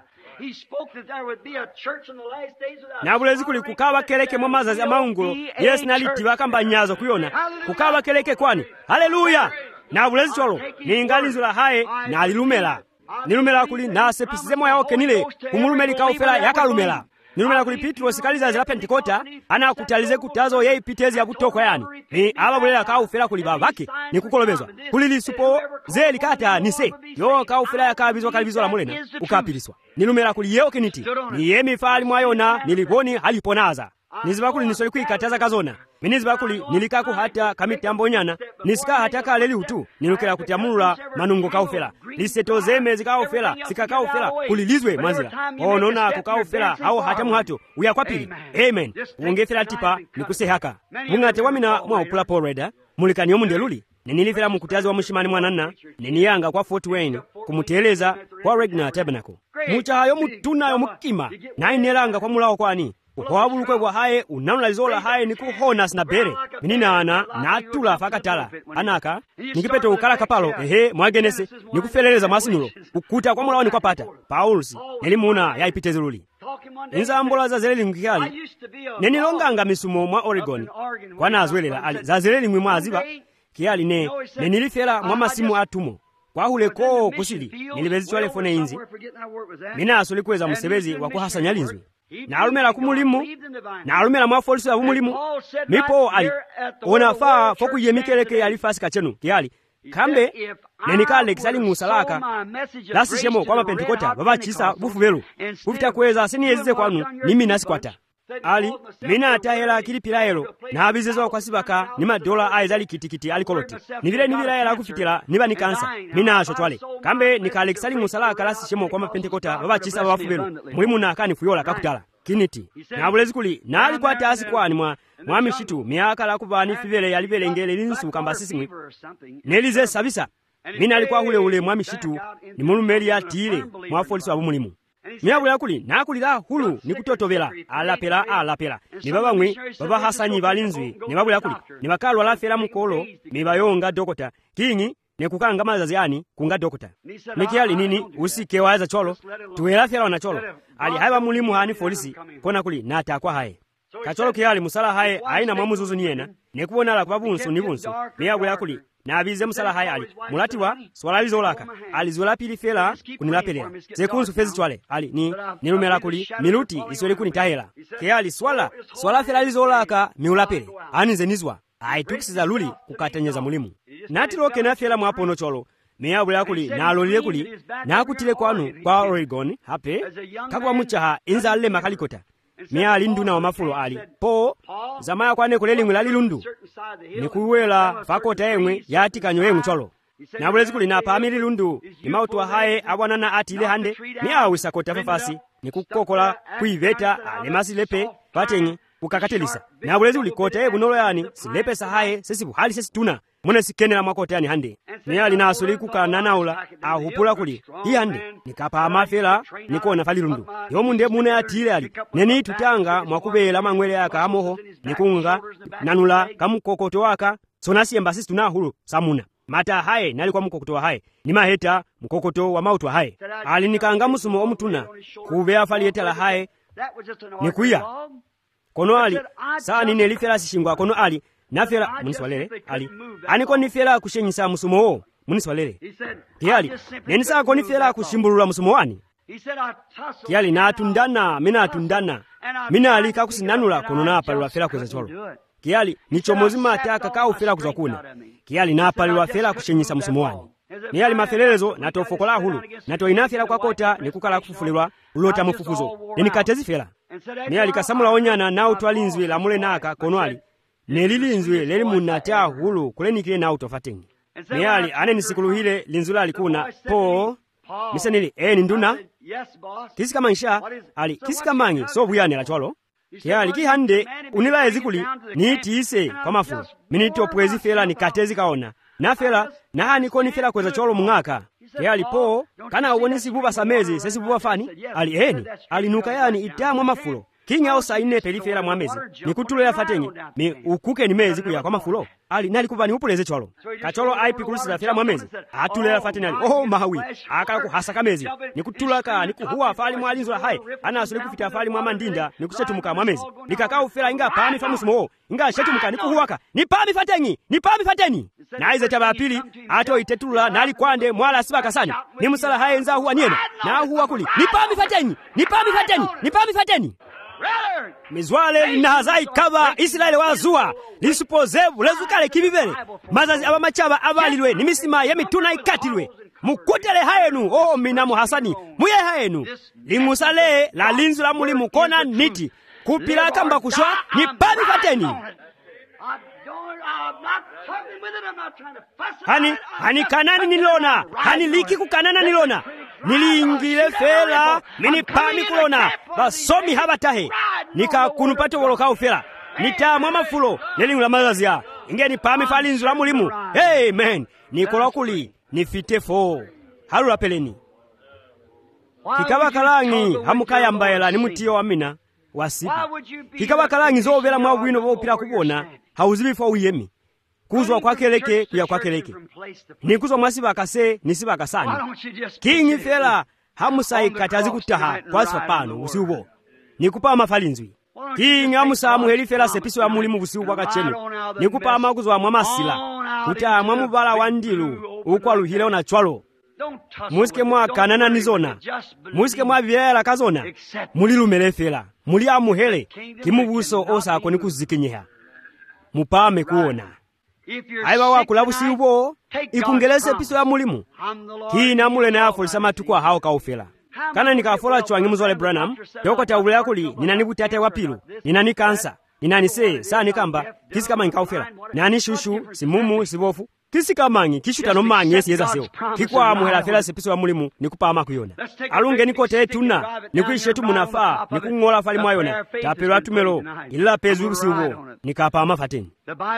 na bulezi kuli kukawa keleke mwa mazazi ya maungulo yes naliti bakamba nyazo kuyona kukawa keleke kwani haleluya na bulezi cholo ningalinzula hae na alilumela nilumela kuli na sepisizemo ya oke nile kumulumeli kaufela yakalumela nilumela kuli Petro sikaliza zila Pentekota ana kutalize kutazo yei pitezi ya butoko yani ni ababulela kaufela kuli babake ni kukolobezwa kulili supo zeli kata nise yo kaufela yakabizwa kalibizo la mulena ukapiliswa nilumela kuli yeo keniti ni yemi fali mwayona niliboni haliponaza nizibakuli nisoli kuikataza kazona minizibakuli nilikaku hata kamitambo nyana nisika hata kaleli utu nilukela kutiamulula manungo kaufela lisetozeme zikaufela sikakaufela kulilizwe manzila onona kukaufela hao hata muhato uyakwapili amen ungefela tipa nikuse haka mungate wamina mwa upula Paul Reda mulikani omundeluli ninilifela mukutazi wa mushimani mwanana niniyanga kwa Fort Wayne kumuteleza kwa Regna Tabernacle mucha hayo mutunayo mukima nainelanga kwa mulao kwani ukwabulukwe bwa haye unanulalizola haye nikuhona sina bere mininana natula fakatala anaka nikipete ukala kapalo mwagenese nikufeleleza masinulo ukuta kwa mulao nikwapata Paulus elimuna yaipitezululi inzambola za zeleli mkikali nenilonganga misumo mwa Oregon kwa nazwelela ali za zeleli mwi mwaziba kiali nenilifela mwa masimu atumo kwa huleko kusili nilibezi chwale fone inzi minaso likweza musebezi wa kuhasanya linzwi nalumela kumulimu nalumela mwafolisi ya umulimu mipo ali onafaa foku yemikeleke yalifasi kachenu kiali kambe nenikale kisali musalaka lasishemo kwa mapentekota baba chisa bufubelu ufita kweza siniyezize kwanu nimi nasikwata ali mina atahela kilipilaelo na abizezo kwa sibaka ni madola aizali kitikiti alikoloti nivile nivilaela kufitila niba nikansa mina asho twale kambe nikale kisali musalaka lasishemo kwa mapentekota baba chisa baba fubelu mulimu na akani fuyola kakutala kiniti na bulezi kuli na alikuwa taasi kwani mwamishitu miaka la kubani fivele yalibelengele linsu kamba sisimwe nelize sabisa mina alikuwa ule mwamishitu ni mulumeli ya tile mwafolisi wa bumulimu miabu ya kuli na kulila hulu ni kutotobela alapela ni baba mwi baba hasanyi balinzwi ni babu ya kuli ni bakalwa lafela mukolo mibayonga dokota kingi ne kukanga mazazi yani kunga dokota nikiali nini usike waza cholo tuwela fela wana cholo ali haiba mulimu hani folisi kona kuli na atakwa hae kacholo kiali musala hae aina mwamuzuzu niena ne kubona la kubabunsu ni bunsu miabu ya kuli na abize musala hae ali mulatiwa swala lizolaka alizola pili fela kunilapelea sekunsu fezi chwale ali nilumela kuli miluti isole kunitahela kiali swala fela lizolaka miulapele anize nizwa aitukisiza luli kukatanyeza mulimu natiloke na fela mwapono cholo miabu ya kuli na alolile kuli na akutile kwanu kwa Oregon hape kakwa muchaha inzalle makalikota miali nduna wa mafulo ali po zamaya kwane kuleli ngwela lilundu nikuwela fakota emwe yatika nyoye mcholo na bulezi kulina pamili lundu imautu haye abwanana atile hande ni awisa kota fafasi ni kukokola kuiveta alemasi lepe patenye kukakatelisa na bulezi ulikota ebunolo yani silepe sahaye sesi buhali sesi tuna mune sikenela makota yani hande ni alina asuli kukananaula ahupula kuli hii hande nikapa amafela nikona falilundu yomunde mune atile ali neni tutanga mwakubela mangwele yaka amoho nikunga nanula kamukokoto waka sonasi embasisi tunahulu samuna mata haye nali kwa mkokoto wa haye ni maheta mkokoto wa mautu wa haye alinikanga musumo omutuna kubea falietela haye nikuya kono ali saa nine lifela sishingwa kono ali nafela muniswalele ali aniko nifela kushenyisa musumo o muniswalele kiali nenisa ko nifela kushimbulula musumo wani kiali natundana mina alika kusinanula kono napalwa fela kweza cholo kiali nichomozi mataka ka ufela kuzakuna kiali napalwa fela kushenyisa musumo wani ni ali mafelelezo natofokola hulu nato inafela kwa kota nikukala kufufulirwa ulota mufufuzo nikatezi fela ni ali kasamula onyana na utwalinzwe la mule naka kono ali nelilinzwe leli munata hulu kulenikile na utofatengi ni ali ane nisikuluhile linzula alikuna po misenili ni nduna kisika manisha ali kisika mangi so buyane la chwalo kiali kihande unila ezikuli ni tiise kwa mafu minito pwezi fela nikatezi kaona na fela na hani koni fela kweza cholo mungaka kiali po kana uonisi buba samezi sesi buba fani ali alinuka yani itamwa mafulo kinya osa ine pelifela mwamezi nikutulela fatengi mi ukuke ni mezi kuya kwa mafulo ali nali kubani upuleze cholo kacholo aipi kulisila fela mwamezi atulela fateni ali mahawi akala kuhasaka mezi nikutulaka nikuhuwa fali mwalinzula hai anasuli kufita fali mwamandinda nikushetumuka mwamezi nikaka ufela inga pami famusumo inga shetumuka nikuhuwaka ni pami fateni na ize taba pili ato itetulula nali kwande mwala siba kasani ni musala hai nza huwa niena na huwa kuli ni pami fateni mizwale linahazai kaba Israeli wazua lisupozevu lezukale kibibele mazazi aba machaba abalilwe nimisima yemituna ikatilwe mukutele haenu minamu hasani muye haenu limusale la linzu la mulimu kona niti kupila kamba kushwa ni pami fateni hani kanani nilona hani liki kukanana nilona niliingile fela mini pami kulona basomi habatahe nika kunupate woloka ufela nitamwa mafulo nelingula mazazia ingeni pami falinzu la mulimu amen nikola kuli nifite fo halula peleni kikaba kalangi hamukaya mbayela ni mutiyo wa mina wasipi kikaba kalangi zovela mwabwino bopira kubona hauzibifa uyemi kuzwa kwa keleke kuya kwa keleke nikuzwa mwasiba kase nisiba kasani kinyi fela hamusai katazi kutaha kwa sapano usiubo nikupa mafalinzwi kinyi hamusamu helifela sepiso ya mulimu usiubo kwa kachenu nikupa makuzwa mwamasila kuta mwamubala wandilu ukwaluhile ona chwalo musike mwa kanana nizona musike mwa vyela kazona mulilumele fela muli amuhele kimubuso osako nikuzikinyeha mupame kuona aiba wakulabu siubo ikungelese piso ya mulimu kina mule na afolisa matukwa hao kaufela kana nikafola chwangi muzole Branham yoko taubule yakuli ninanibutate wapilu ninani kansa ninani saa nikamba kisi kama nikaufela nani shushu simumu sibofu kisi kama ngi kishuta no mangi yeza seo kikwa muhela fela sepiso ya mulimu nikupa ama kuyona alunge nikote etuna nikuishetu munafaa nikungola fali mwayona tapelo atumelo ila pezu usiubo nikapa ama fateni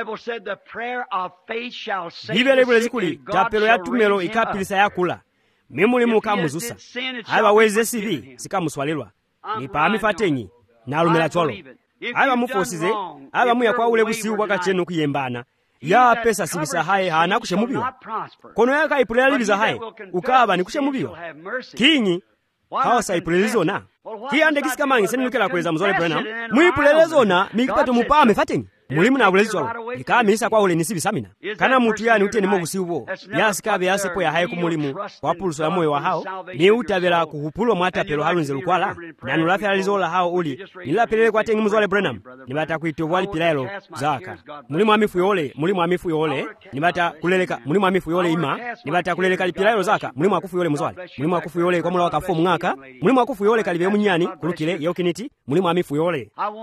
Bibele bulezikuli tapelo yatumelo ikapilisa yakula mimulimu kamuzusa haba weze sivi sikamuswalelwa nipami fatenyi na alumela cholo haba mufosize haba muya kwa ule busiu wakachenu kuyembana ya pesa sibisa haye hana kushemubiwa kono yaka ipulela libiza haye ukaba ni kushemubiwa kinyi hawa saipulelizo na kiyande kisikamangi seninukela kweza mzole Branham muipulelezo na mikipato mupame fatenyi mulimu na bulezwa ikamisa kwa ule nisibisa mina kana mutu yani uteni mobusiubo yasikabe yasepo ya haye kumulimu wapuluso ya moyo wa hao ni utabela kuhupulwa mwatapelo halunze lukwala nanu lafya lizola hao uli nilapelele kwa tengi mzole Branham nibata kuitobwali pilaelo zaka mulimu amifu yole nibata kuleleka mulimu amifu yole ima nibata kuleleka lipilaelo zaka mulimu akufu yole mzole mulimu akufu yole kwa mula wakafo mwaka mulimu akufu yole kalibe munyani kulukile yokiniti mulimu amifu yole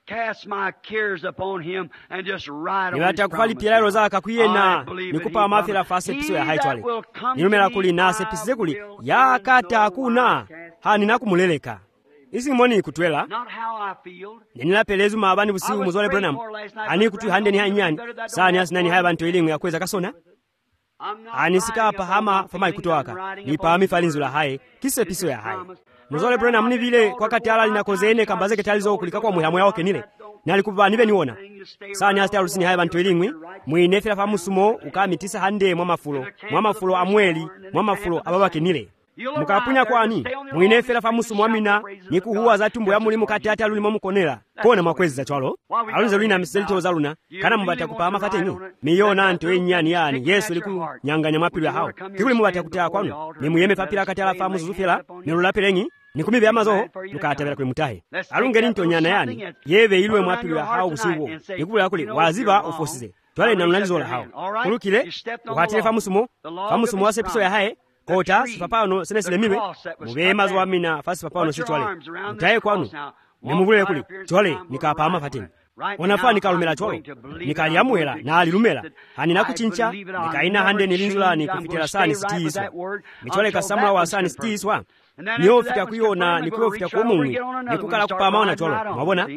cast my cares upon him and just ride on nibata kufali pilalo zaka kuyena nikupa mafira fase piso ya haitwale nilumela kuli nase pisize kuli yakata kuna hani nakumuleleka isi moni kutwela ninila pelezu maabani busiu muzole Branham ani kutu hande ni hanyani sani asinani haya bantu elimu ya kweza kasona ani sikapa hama fama ikutoaka ni paami falinzula hae kise piso ya hae muzole Branham ni vile kwa katala linakozene kambaze ketalizo kulika kwa muhamu yao kenile nalikuba nibe niona sani asita rusini haya bantu elimu mwinefela famusumo ukamitisa hande mwamafulo amweli mwamafulo ababa kenile mukapunya kwani mwinefela famusumo amina nikuhuwa za tumbo ya mulimu kati ati alulimo mukonela kona mwakwezi za chwalo alunze luna miselito za luna kana mbata kupama fatenyu miyona nto enyani yani Yesu liku nyanganya mapilu ya hao kikuli mbata kutea kwanu ni muyeme papila kati ala famusu zufela nilulapilengi nikumibe amazo mukatebela kwe mutahe alunge ninto nyana yani yeve ilwe mapilu ya hao usiwo nikubula yakuli waziba ufosize twale nanunalizola hao kulukile ukatile famusumo wase piso ya hae kota sipapano senesile mibe mubema zo amina fasi papano sitwale mtaye kwanu nimubule kuli twale nikapama fateni onafa nikalumela twalo nikaliamuela na alilumela hani nakuchincha nikaina hande nilinzulani kufitela sani sitiiswa mitwale kasamula wa sani sitiiswa niyo fika kuyona nikuyo fika kumungi nikukala kupama ona twalo mwabona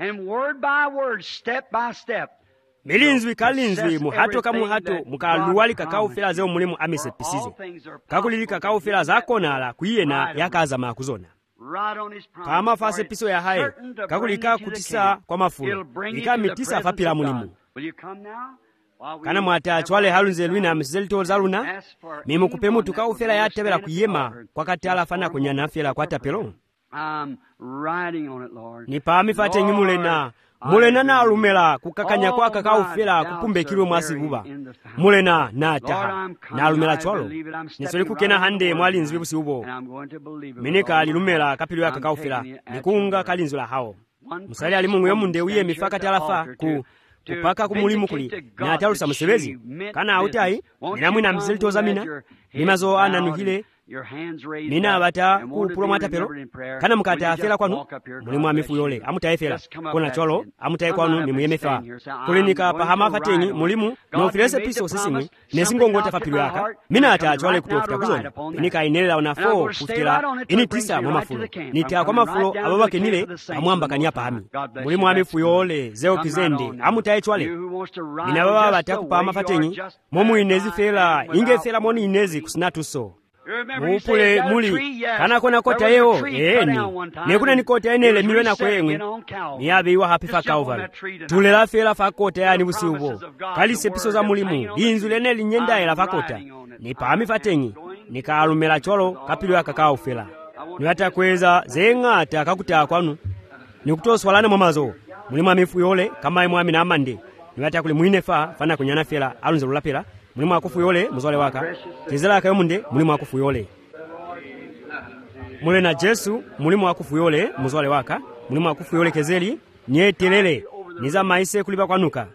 milinzwi kalinzwi muhato kamuhato mukaluwali kakao fela zeo mulimu amise pisize kakulili kakao fela zakonala kuyena yakaza makuzona kama fase piso ya hae kakulika kutisa kwa mafulo ikamitisa fapila mulimu kana mwata chwale halunze lwina msizelito zaluna mimu kupemu tukao fela ya tebela kuyema kwa katala fana kunyana fela kwa tapelo ni paami fate nyumulena mulena na alumela kukakanya kwa kakao fela kupumbe kilwe mwasi vuba mulena na taha na alumela chwalo nisoli kukena hande mwalinzi vibusi ubo minika alilumela kapilu ya kakao fela nikunga kalinzula hao musali alimungu yomunde uye mifaka talafa kupaka kumulimu kuli na atalusa musebezi kana autai ninamwina msilito zamina nimazo ananuhile mina abata kupulwa mwatapelo kana mukata afela kwanu mulimu amifu yole amutaye fela kona cholo amutaye kwanu ni muyemefa kulinika pahama fateni mulimu nofilese piso sisimwe nesingongota fapilu yaka mina ata chole kutofita kuzona nika inelela onafo kufitila ini tisa mwamafulo nita kwa mafulo ababa kenile amwamba kanya pahami mulimu amifu yole zeo kizende amutaye chole mina baba bata kupahama fateni momu inezi fela inge fela moni inezi kusinatuso mupule muli kana kona kota yeo eni nekuna nikota enele milwena kwengwe niyabe iwa happy fa Calvary tulela fela fa kota yani busiubo kalise piso za mulimu inzu leneli nyenda ela fa kota ni paami fatengi nikalumela cholo kapilo ya kakao fela niwata kweza zengata kakuta kwanu nikutoswalana mwamazo mulimu amifu yole kama imwami na amande niwata kuli muinefa fana kunyana fela alunze lulapela mulimu akufu yole muzole waka tezela akayo munde mulimu akufu yole mule na Jesu mulimu akufu yole muzole waka mulimu akufu yole kezeli nyetelele niza maise kuliba kwanuka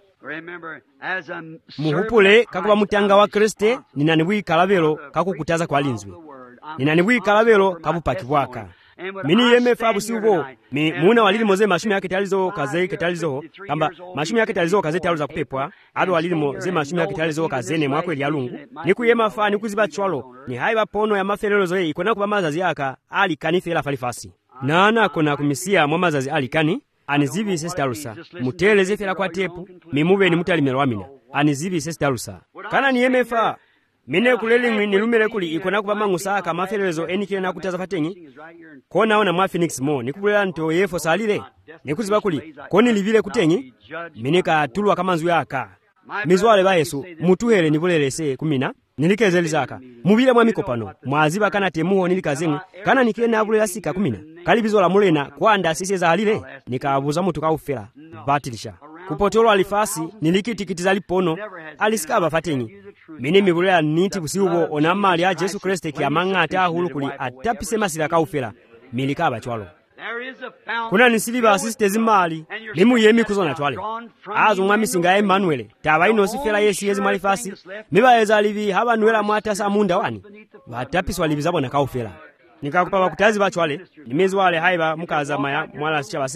muhupule kakuba mutanga wa Kriste ninanibwi kalabelo kakukutaza kwa linzwe ninanibwi kalabelo kabupakibwaka mini yemefa busiubo muna walili moze mashumi yake talizo kaze ketalizo kamba mashumi yake talizo kaze taluza kupepwa abe walili moze mashumi yake talizo kazene mwako eli alungu nikuyema fa nikuziba chwalo ni haiba pono ya maferelo zoe ikona kuba mazazi yaka ali kanifela falifasi nana kona kumisia mwa mazazi ali kani anizibi sestalusa mutele zefela kwa tepu mimube ni mutali melwamina anizibi sestalusa kana ni yemefa mine kuleli nilumele kuli ikona kuba mangusa kama ferelezo enikile na kutaza fatengi kona ona mwa Phoenix Mo nikubulela nto yefo salile nikuziba kuli koni livile kutengi mine ka tulwa kama nzu yaka mizwale ba Yesu mutuhere nibulelese kumina nilikezelizaka mubile mwa mikopano mwaziba kana temuho nilikazengu kana nikile na bulela sika kumina kalibizola mulena kwanda sisi za halile nikabuza mutu kaufela batilisha kupotolo alifasi nilikitikitiza lipono alisikaba fatengi mine mibulela niti busiubo onamali ya Jesu Kristo kiamangata hulukuli atapise masila kaufela milikaba chwalo kuna nisiliba asistezi mali limu yemi kuzona chwale azu mwami singa Emmanuel taba inosi fela Yesu yezi malifasi miba ezalivi haba nuela mwata sa munda wani batapiswa libizabo na kaufela nikakupa bakutazi bachwale nimezi wale haiba mukaza maya mwala sicha base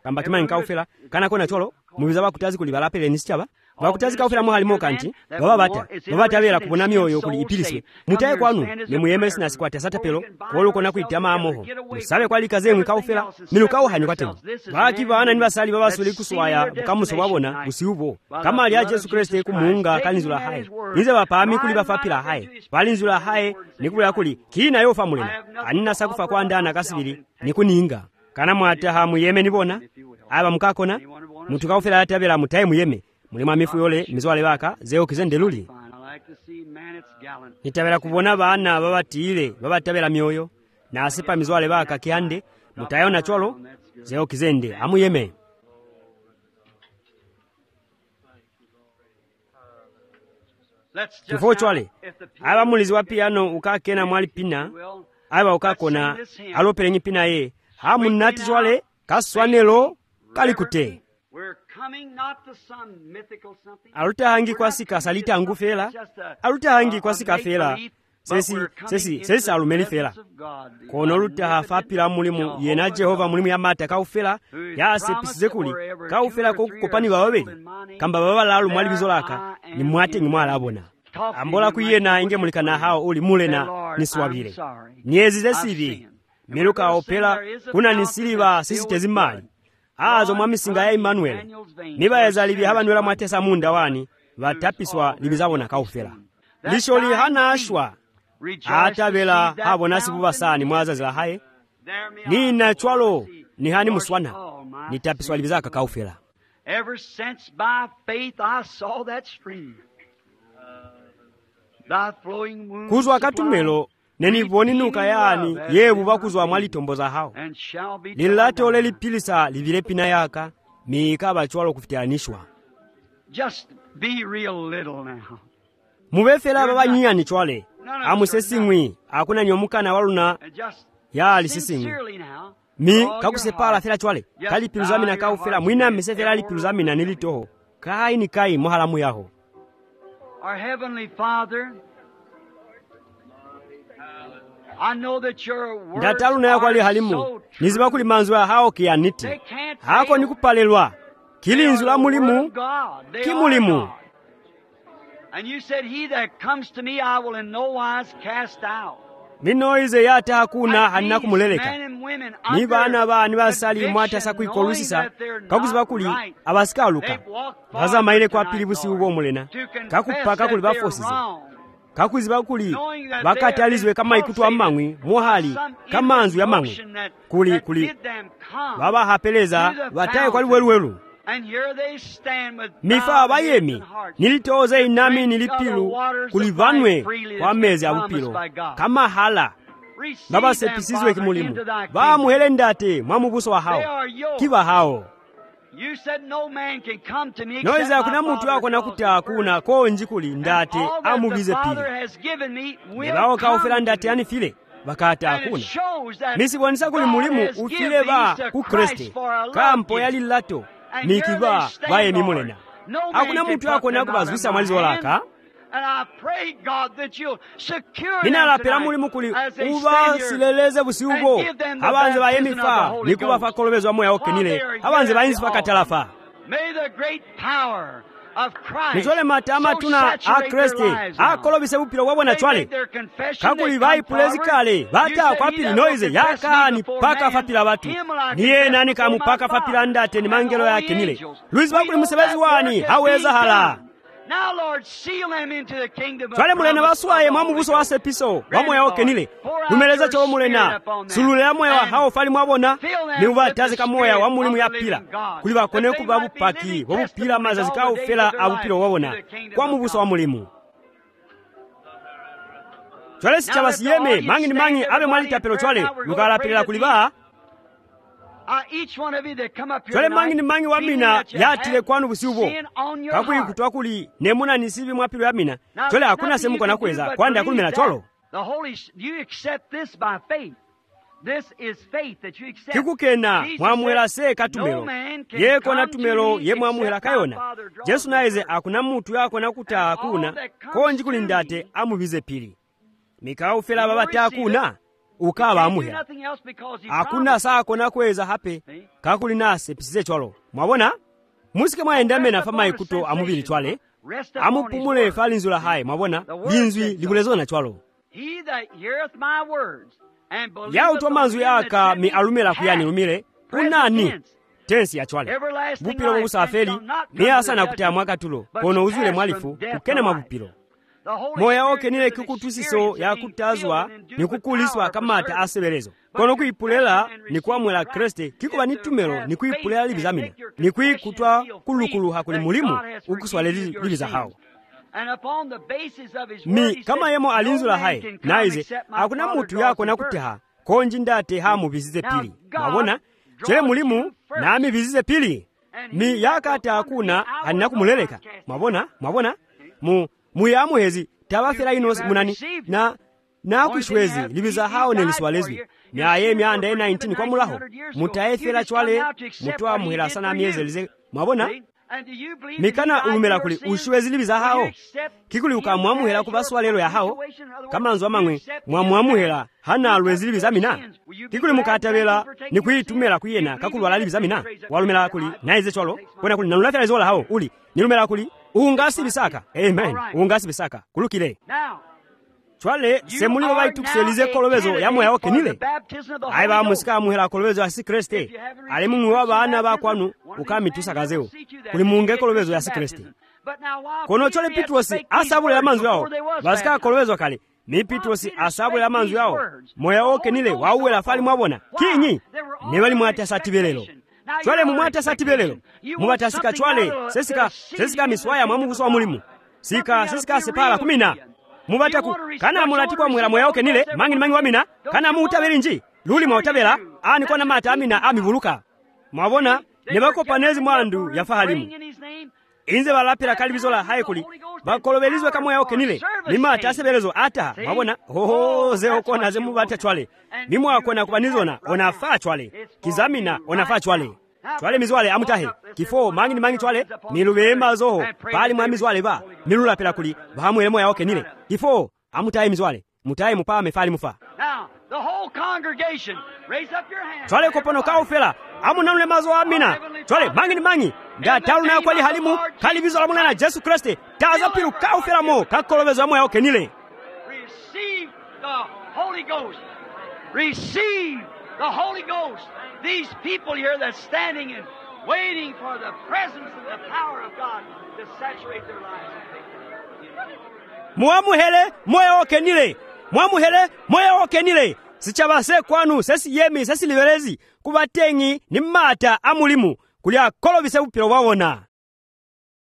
kamba kimani nkaufela kana kona cholo mubiza bakutazi kuli balapele nisichaba bakutazi kaufela mo halimo kanti babata bela kubona myoyo kuli ipiliswe mutaye kwanu ne muyemesi na sikwata satapelo kolo kona kuitama amoho musabe kwali kazemwe kaufela milukawo hanyu kwatemu baki bana ni basali babasuli kuswaya bukamuso babona busiubo kama ali ya Yesu Kristo kumuunga kalinzula haye nize bapami kuli bafapila haye balinzula haye nikubula kuli kina yofa mulena anina sakufa kwa ndana kasibiri nikuninga kana mwata ha muyeme nibona aba mukakona mutu kaufela atabela mutaye muyeme mulima mifu yole mizwale baka zeo kizende luli nitabela kubona bana babatabela myoyo na asipa mizwale baka kiande mutayona cholo zeo kizende amuyeme kifo chwale aba mulizi wa piano ukakena mwali pina aba ukakona alopelenyi pina ye hamunati chwale kaswanelo kalikute alutahangi kwa sika salita ngufela alutahangi kwa sika fela sesi alumeli fela kono lutaha fapila mulimu yena Jehova mulimu ya mata kaufela ya asepisize kuli kaufela kukupani bababeli kamba babalalu mwali bizolaka ni mwate ni mwala abona ambola kuyena inge mulikana hao uli mulena niswabile nyezi zesibi miluka opela kuna nisiliba sisi tezimali azo mwamisinga ya Emmanuel niba yazalibi habanwela mwatesa munda wani batapiswa libizabona kaufela lisholi hana ashwa atabela habona sibuba sani mwazazila haye nina chwalo ni hani muswana nitapiswa libizaka kaufela ever since by faith I saw that stream thy flowing wounds kuzwa katumelo nenivoni nuka yani yebu bakuzwa mwalitomboza hao lilate ole lipilisa livile pina yaka mikaba chwalo kufitianishwa just be real little now mubefela babanyiyani chwale amusesingwi akuna nyomukana waluna ya alisisingwi mi kakusepala fela chwale kali piluzamina kaufela mwina mesefela lipiluzamina nilitoho kai ni kai mohalamu yaho our heavenly Father ndataluna yako ali halimu niziba kuli manzula hao kianiti hako nikupalelwa kilinzula mulimu kimulimu and you said he that comes to me I will in no wise cast out minoize yata hakuna hanina kumuleleka ni bana bani basali mwata sakuikolusisa kakuziba kuli abasikaluka baza maile kwa pili busi ubo mulena kakupaka kuli bafosize kakuziba kuli bakatalizwe kama ikutu amangwi muhali kama anzu ya mangwi kuli baba hapeleza bataye kwali weluwelu mifa bayemi nilitoze inami nilipilu kulivanwe kwa mezi ya upilo kama hala baba sepisizwe kimulimu ba muhelendate mwamubuso wa hao kiba hao noiza kuna mutu wako nakuta hakuna konji kuli ndate amubize pili nibao kaufela ndate yani file bakata hakuna nisibonisa kuli mulimu ufile ba kukreste kampo yali lato nikiba baye mimulena hakuna mutu wako nakubazwisa mwalizo laka mina lapela mulimu kuli uba sileleze busiubo abanze baye mifa nikuba fakolobezwa moya okenile abanze bayinsi fakatalafa nizole matama tuna akreste akolobise bupilo wabona chwale kakuli bayi pulezi kale bata kwa pili noize yaka ni paka fapila batu niye nani kamu paka fapila ndate ni mangelo yake nile luizi bakuli musebezi wani haweza hala chwale mulena baswaye mwamubuso wa sepiso wamoya okenile lumeleza cho mulena sululea moya wa hao fali mwabona ni ubataze kamoya wa mulimu ya pila kuli bakone kubabu paki wabu pila mazazi kao fela abupilo wabona kwa mubuso wa mulimu chwale si chabasi yeme mangi abe mwali tapelo chwale lukala pila kuliba chwale mangi wamina yatile kwanu busiubo kakuli kutuwa kuli nemuna nisibi mwapilo yamina chwale hakuna semu kona kweza kwanda kulumena cholo kikukena mwamuhela se katumelo yeko na tumelo ye mwamuhela kayona Jesu naeze akuna mutu yako nakuta hakuna konji kulindate amubize pili mikau fela babata hakuna ukaba amuhera akuna sakona kweza hape kakuli nase pisize chwalo mwabona musike mwaenda mena fama ikuto amubiri chwale amupumule falinzula hai mwabona linzwi libulezona chwalo ya utomanzwi aka mi alumela kuyani lumile unani tensi ya chwale bupilo bubusafeli ni asana kutea mwakatulo kono uzule mwalifu kukene mabupilo moya oke nile kikutusiso ya kutazwa ni kukuliswa kamata asebelezo kono kuipulela ni kuamwela kreste kikuba nitumelo ni kuipulela libizamina ni kuikutwa kulukulu hakuli mulimu ukuswale libiza hao mi kama yemo alinzula hai naize hakuna mutu yako na kuteha konji ndate hamu bizize pili mabona chele mulimu nami bizize pili mi yakata hakuna hanina kumuleleka mabona muyamu hezi tabafela inosi munani na kushwezi libiza hao neliswalezwi myaye myanda 19 kwa mulaho mutaefela chwale mutwa muhera sana miezelize mabona mikana ulumela kuli ushwezi libiza hao kikuli ukamwamuhera kubaswalelo ya hao kama nzwa mangwe mwamwamuhera hana alwezi libiza mina kikuli mukatabela ni kuitumela kuyena kakulwala libiza mina walumela kuli naize chwalo kona kuli nanulafela zola hao uli nilumela kuli ungasi bisaka amen ungasi bisaka kulukile chwale semuli baitukuselize kolobezo yamo yawo kenile aiba musika muhera kolobezo ya Kriste ali mumwe wabana bakwanu ukamitusakazeo kuli munge kolobezo ya Kriste kono chole Petrosi asabule ya manzu yao basika kolobezo kale ni Petrosi asabule ya manzu yao moya woke nile wauwela fali mwabona kinyi ne bali mwata satibelelo chwale mumwata satibelelo mubatasika chwale sesika miswaya mwamuguso wa mulimu sika sepala kumina mubataku kana mulatikwa mwera moya woke nile mangi wamina kana muutabeli nji luli mwautabela ani kwa na mata amina amibuluka mwabona ne bakopanezi mwandu ya fahalimu inze balapira kalibizola haikuli bakolobelizwe kama moya woke nile mimata asebelezo ata mwabona ze okona ze mubata chwale mimwa akona kubanizona onafa chwale kizamina onafa chwale mizwale amutahe kifo mangi chwale milubemba zoho pali mwa mizwale ba milula pela kuli bahamwele moya woke nile kifo amutahe mizwale mutahe mupame fali mufa the whole congregation raise up your hands chwale kopono kaufela amunanule mazo amina chwale mangi ndatalu na kwali halimu kalibizo la mwana Yesu Kristo taza piru kaufela mo kakolobezo moya woke nile receive the Holy Ghost. Receive the Holy Ghost. These people here that's standing and waiting for the presence and the power of God to saturate their lives. Muamuhele moya woke nile sichabase kwanu sesi yemi sesi liberezi kubatengi ni mata amulimu kulia kolobise upiro wawona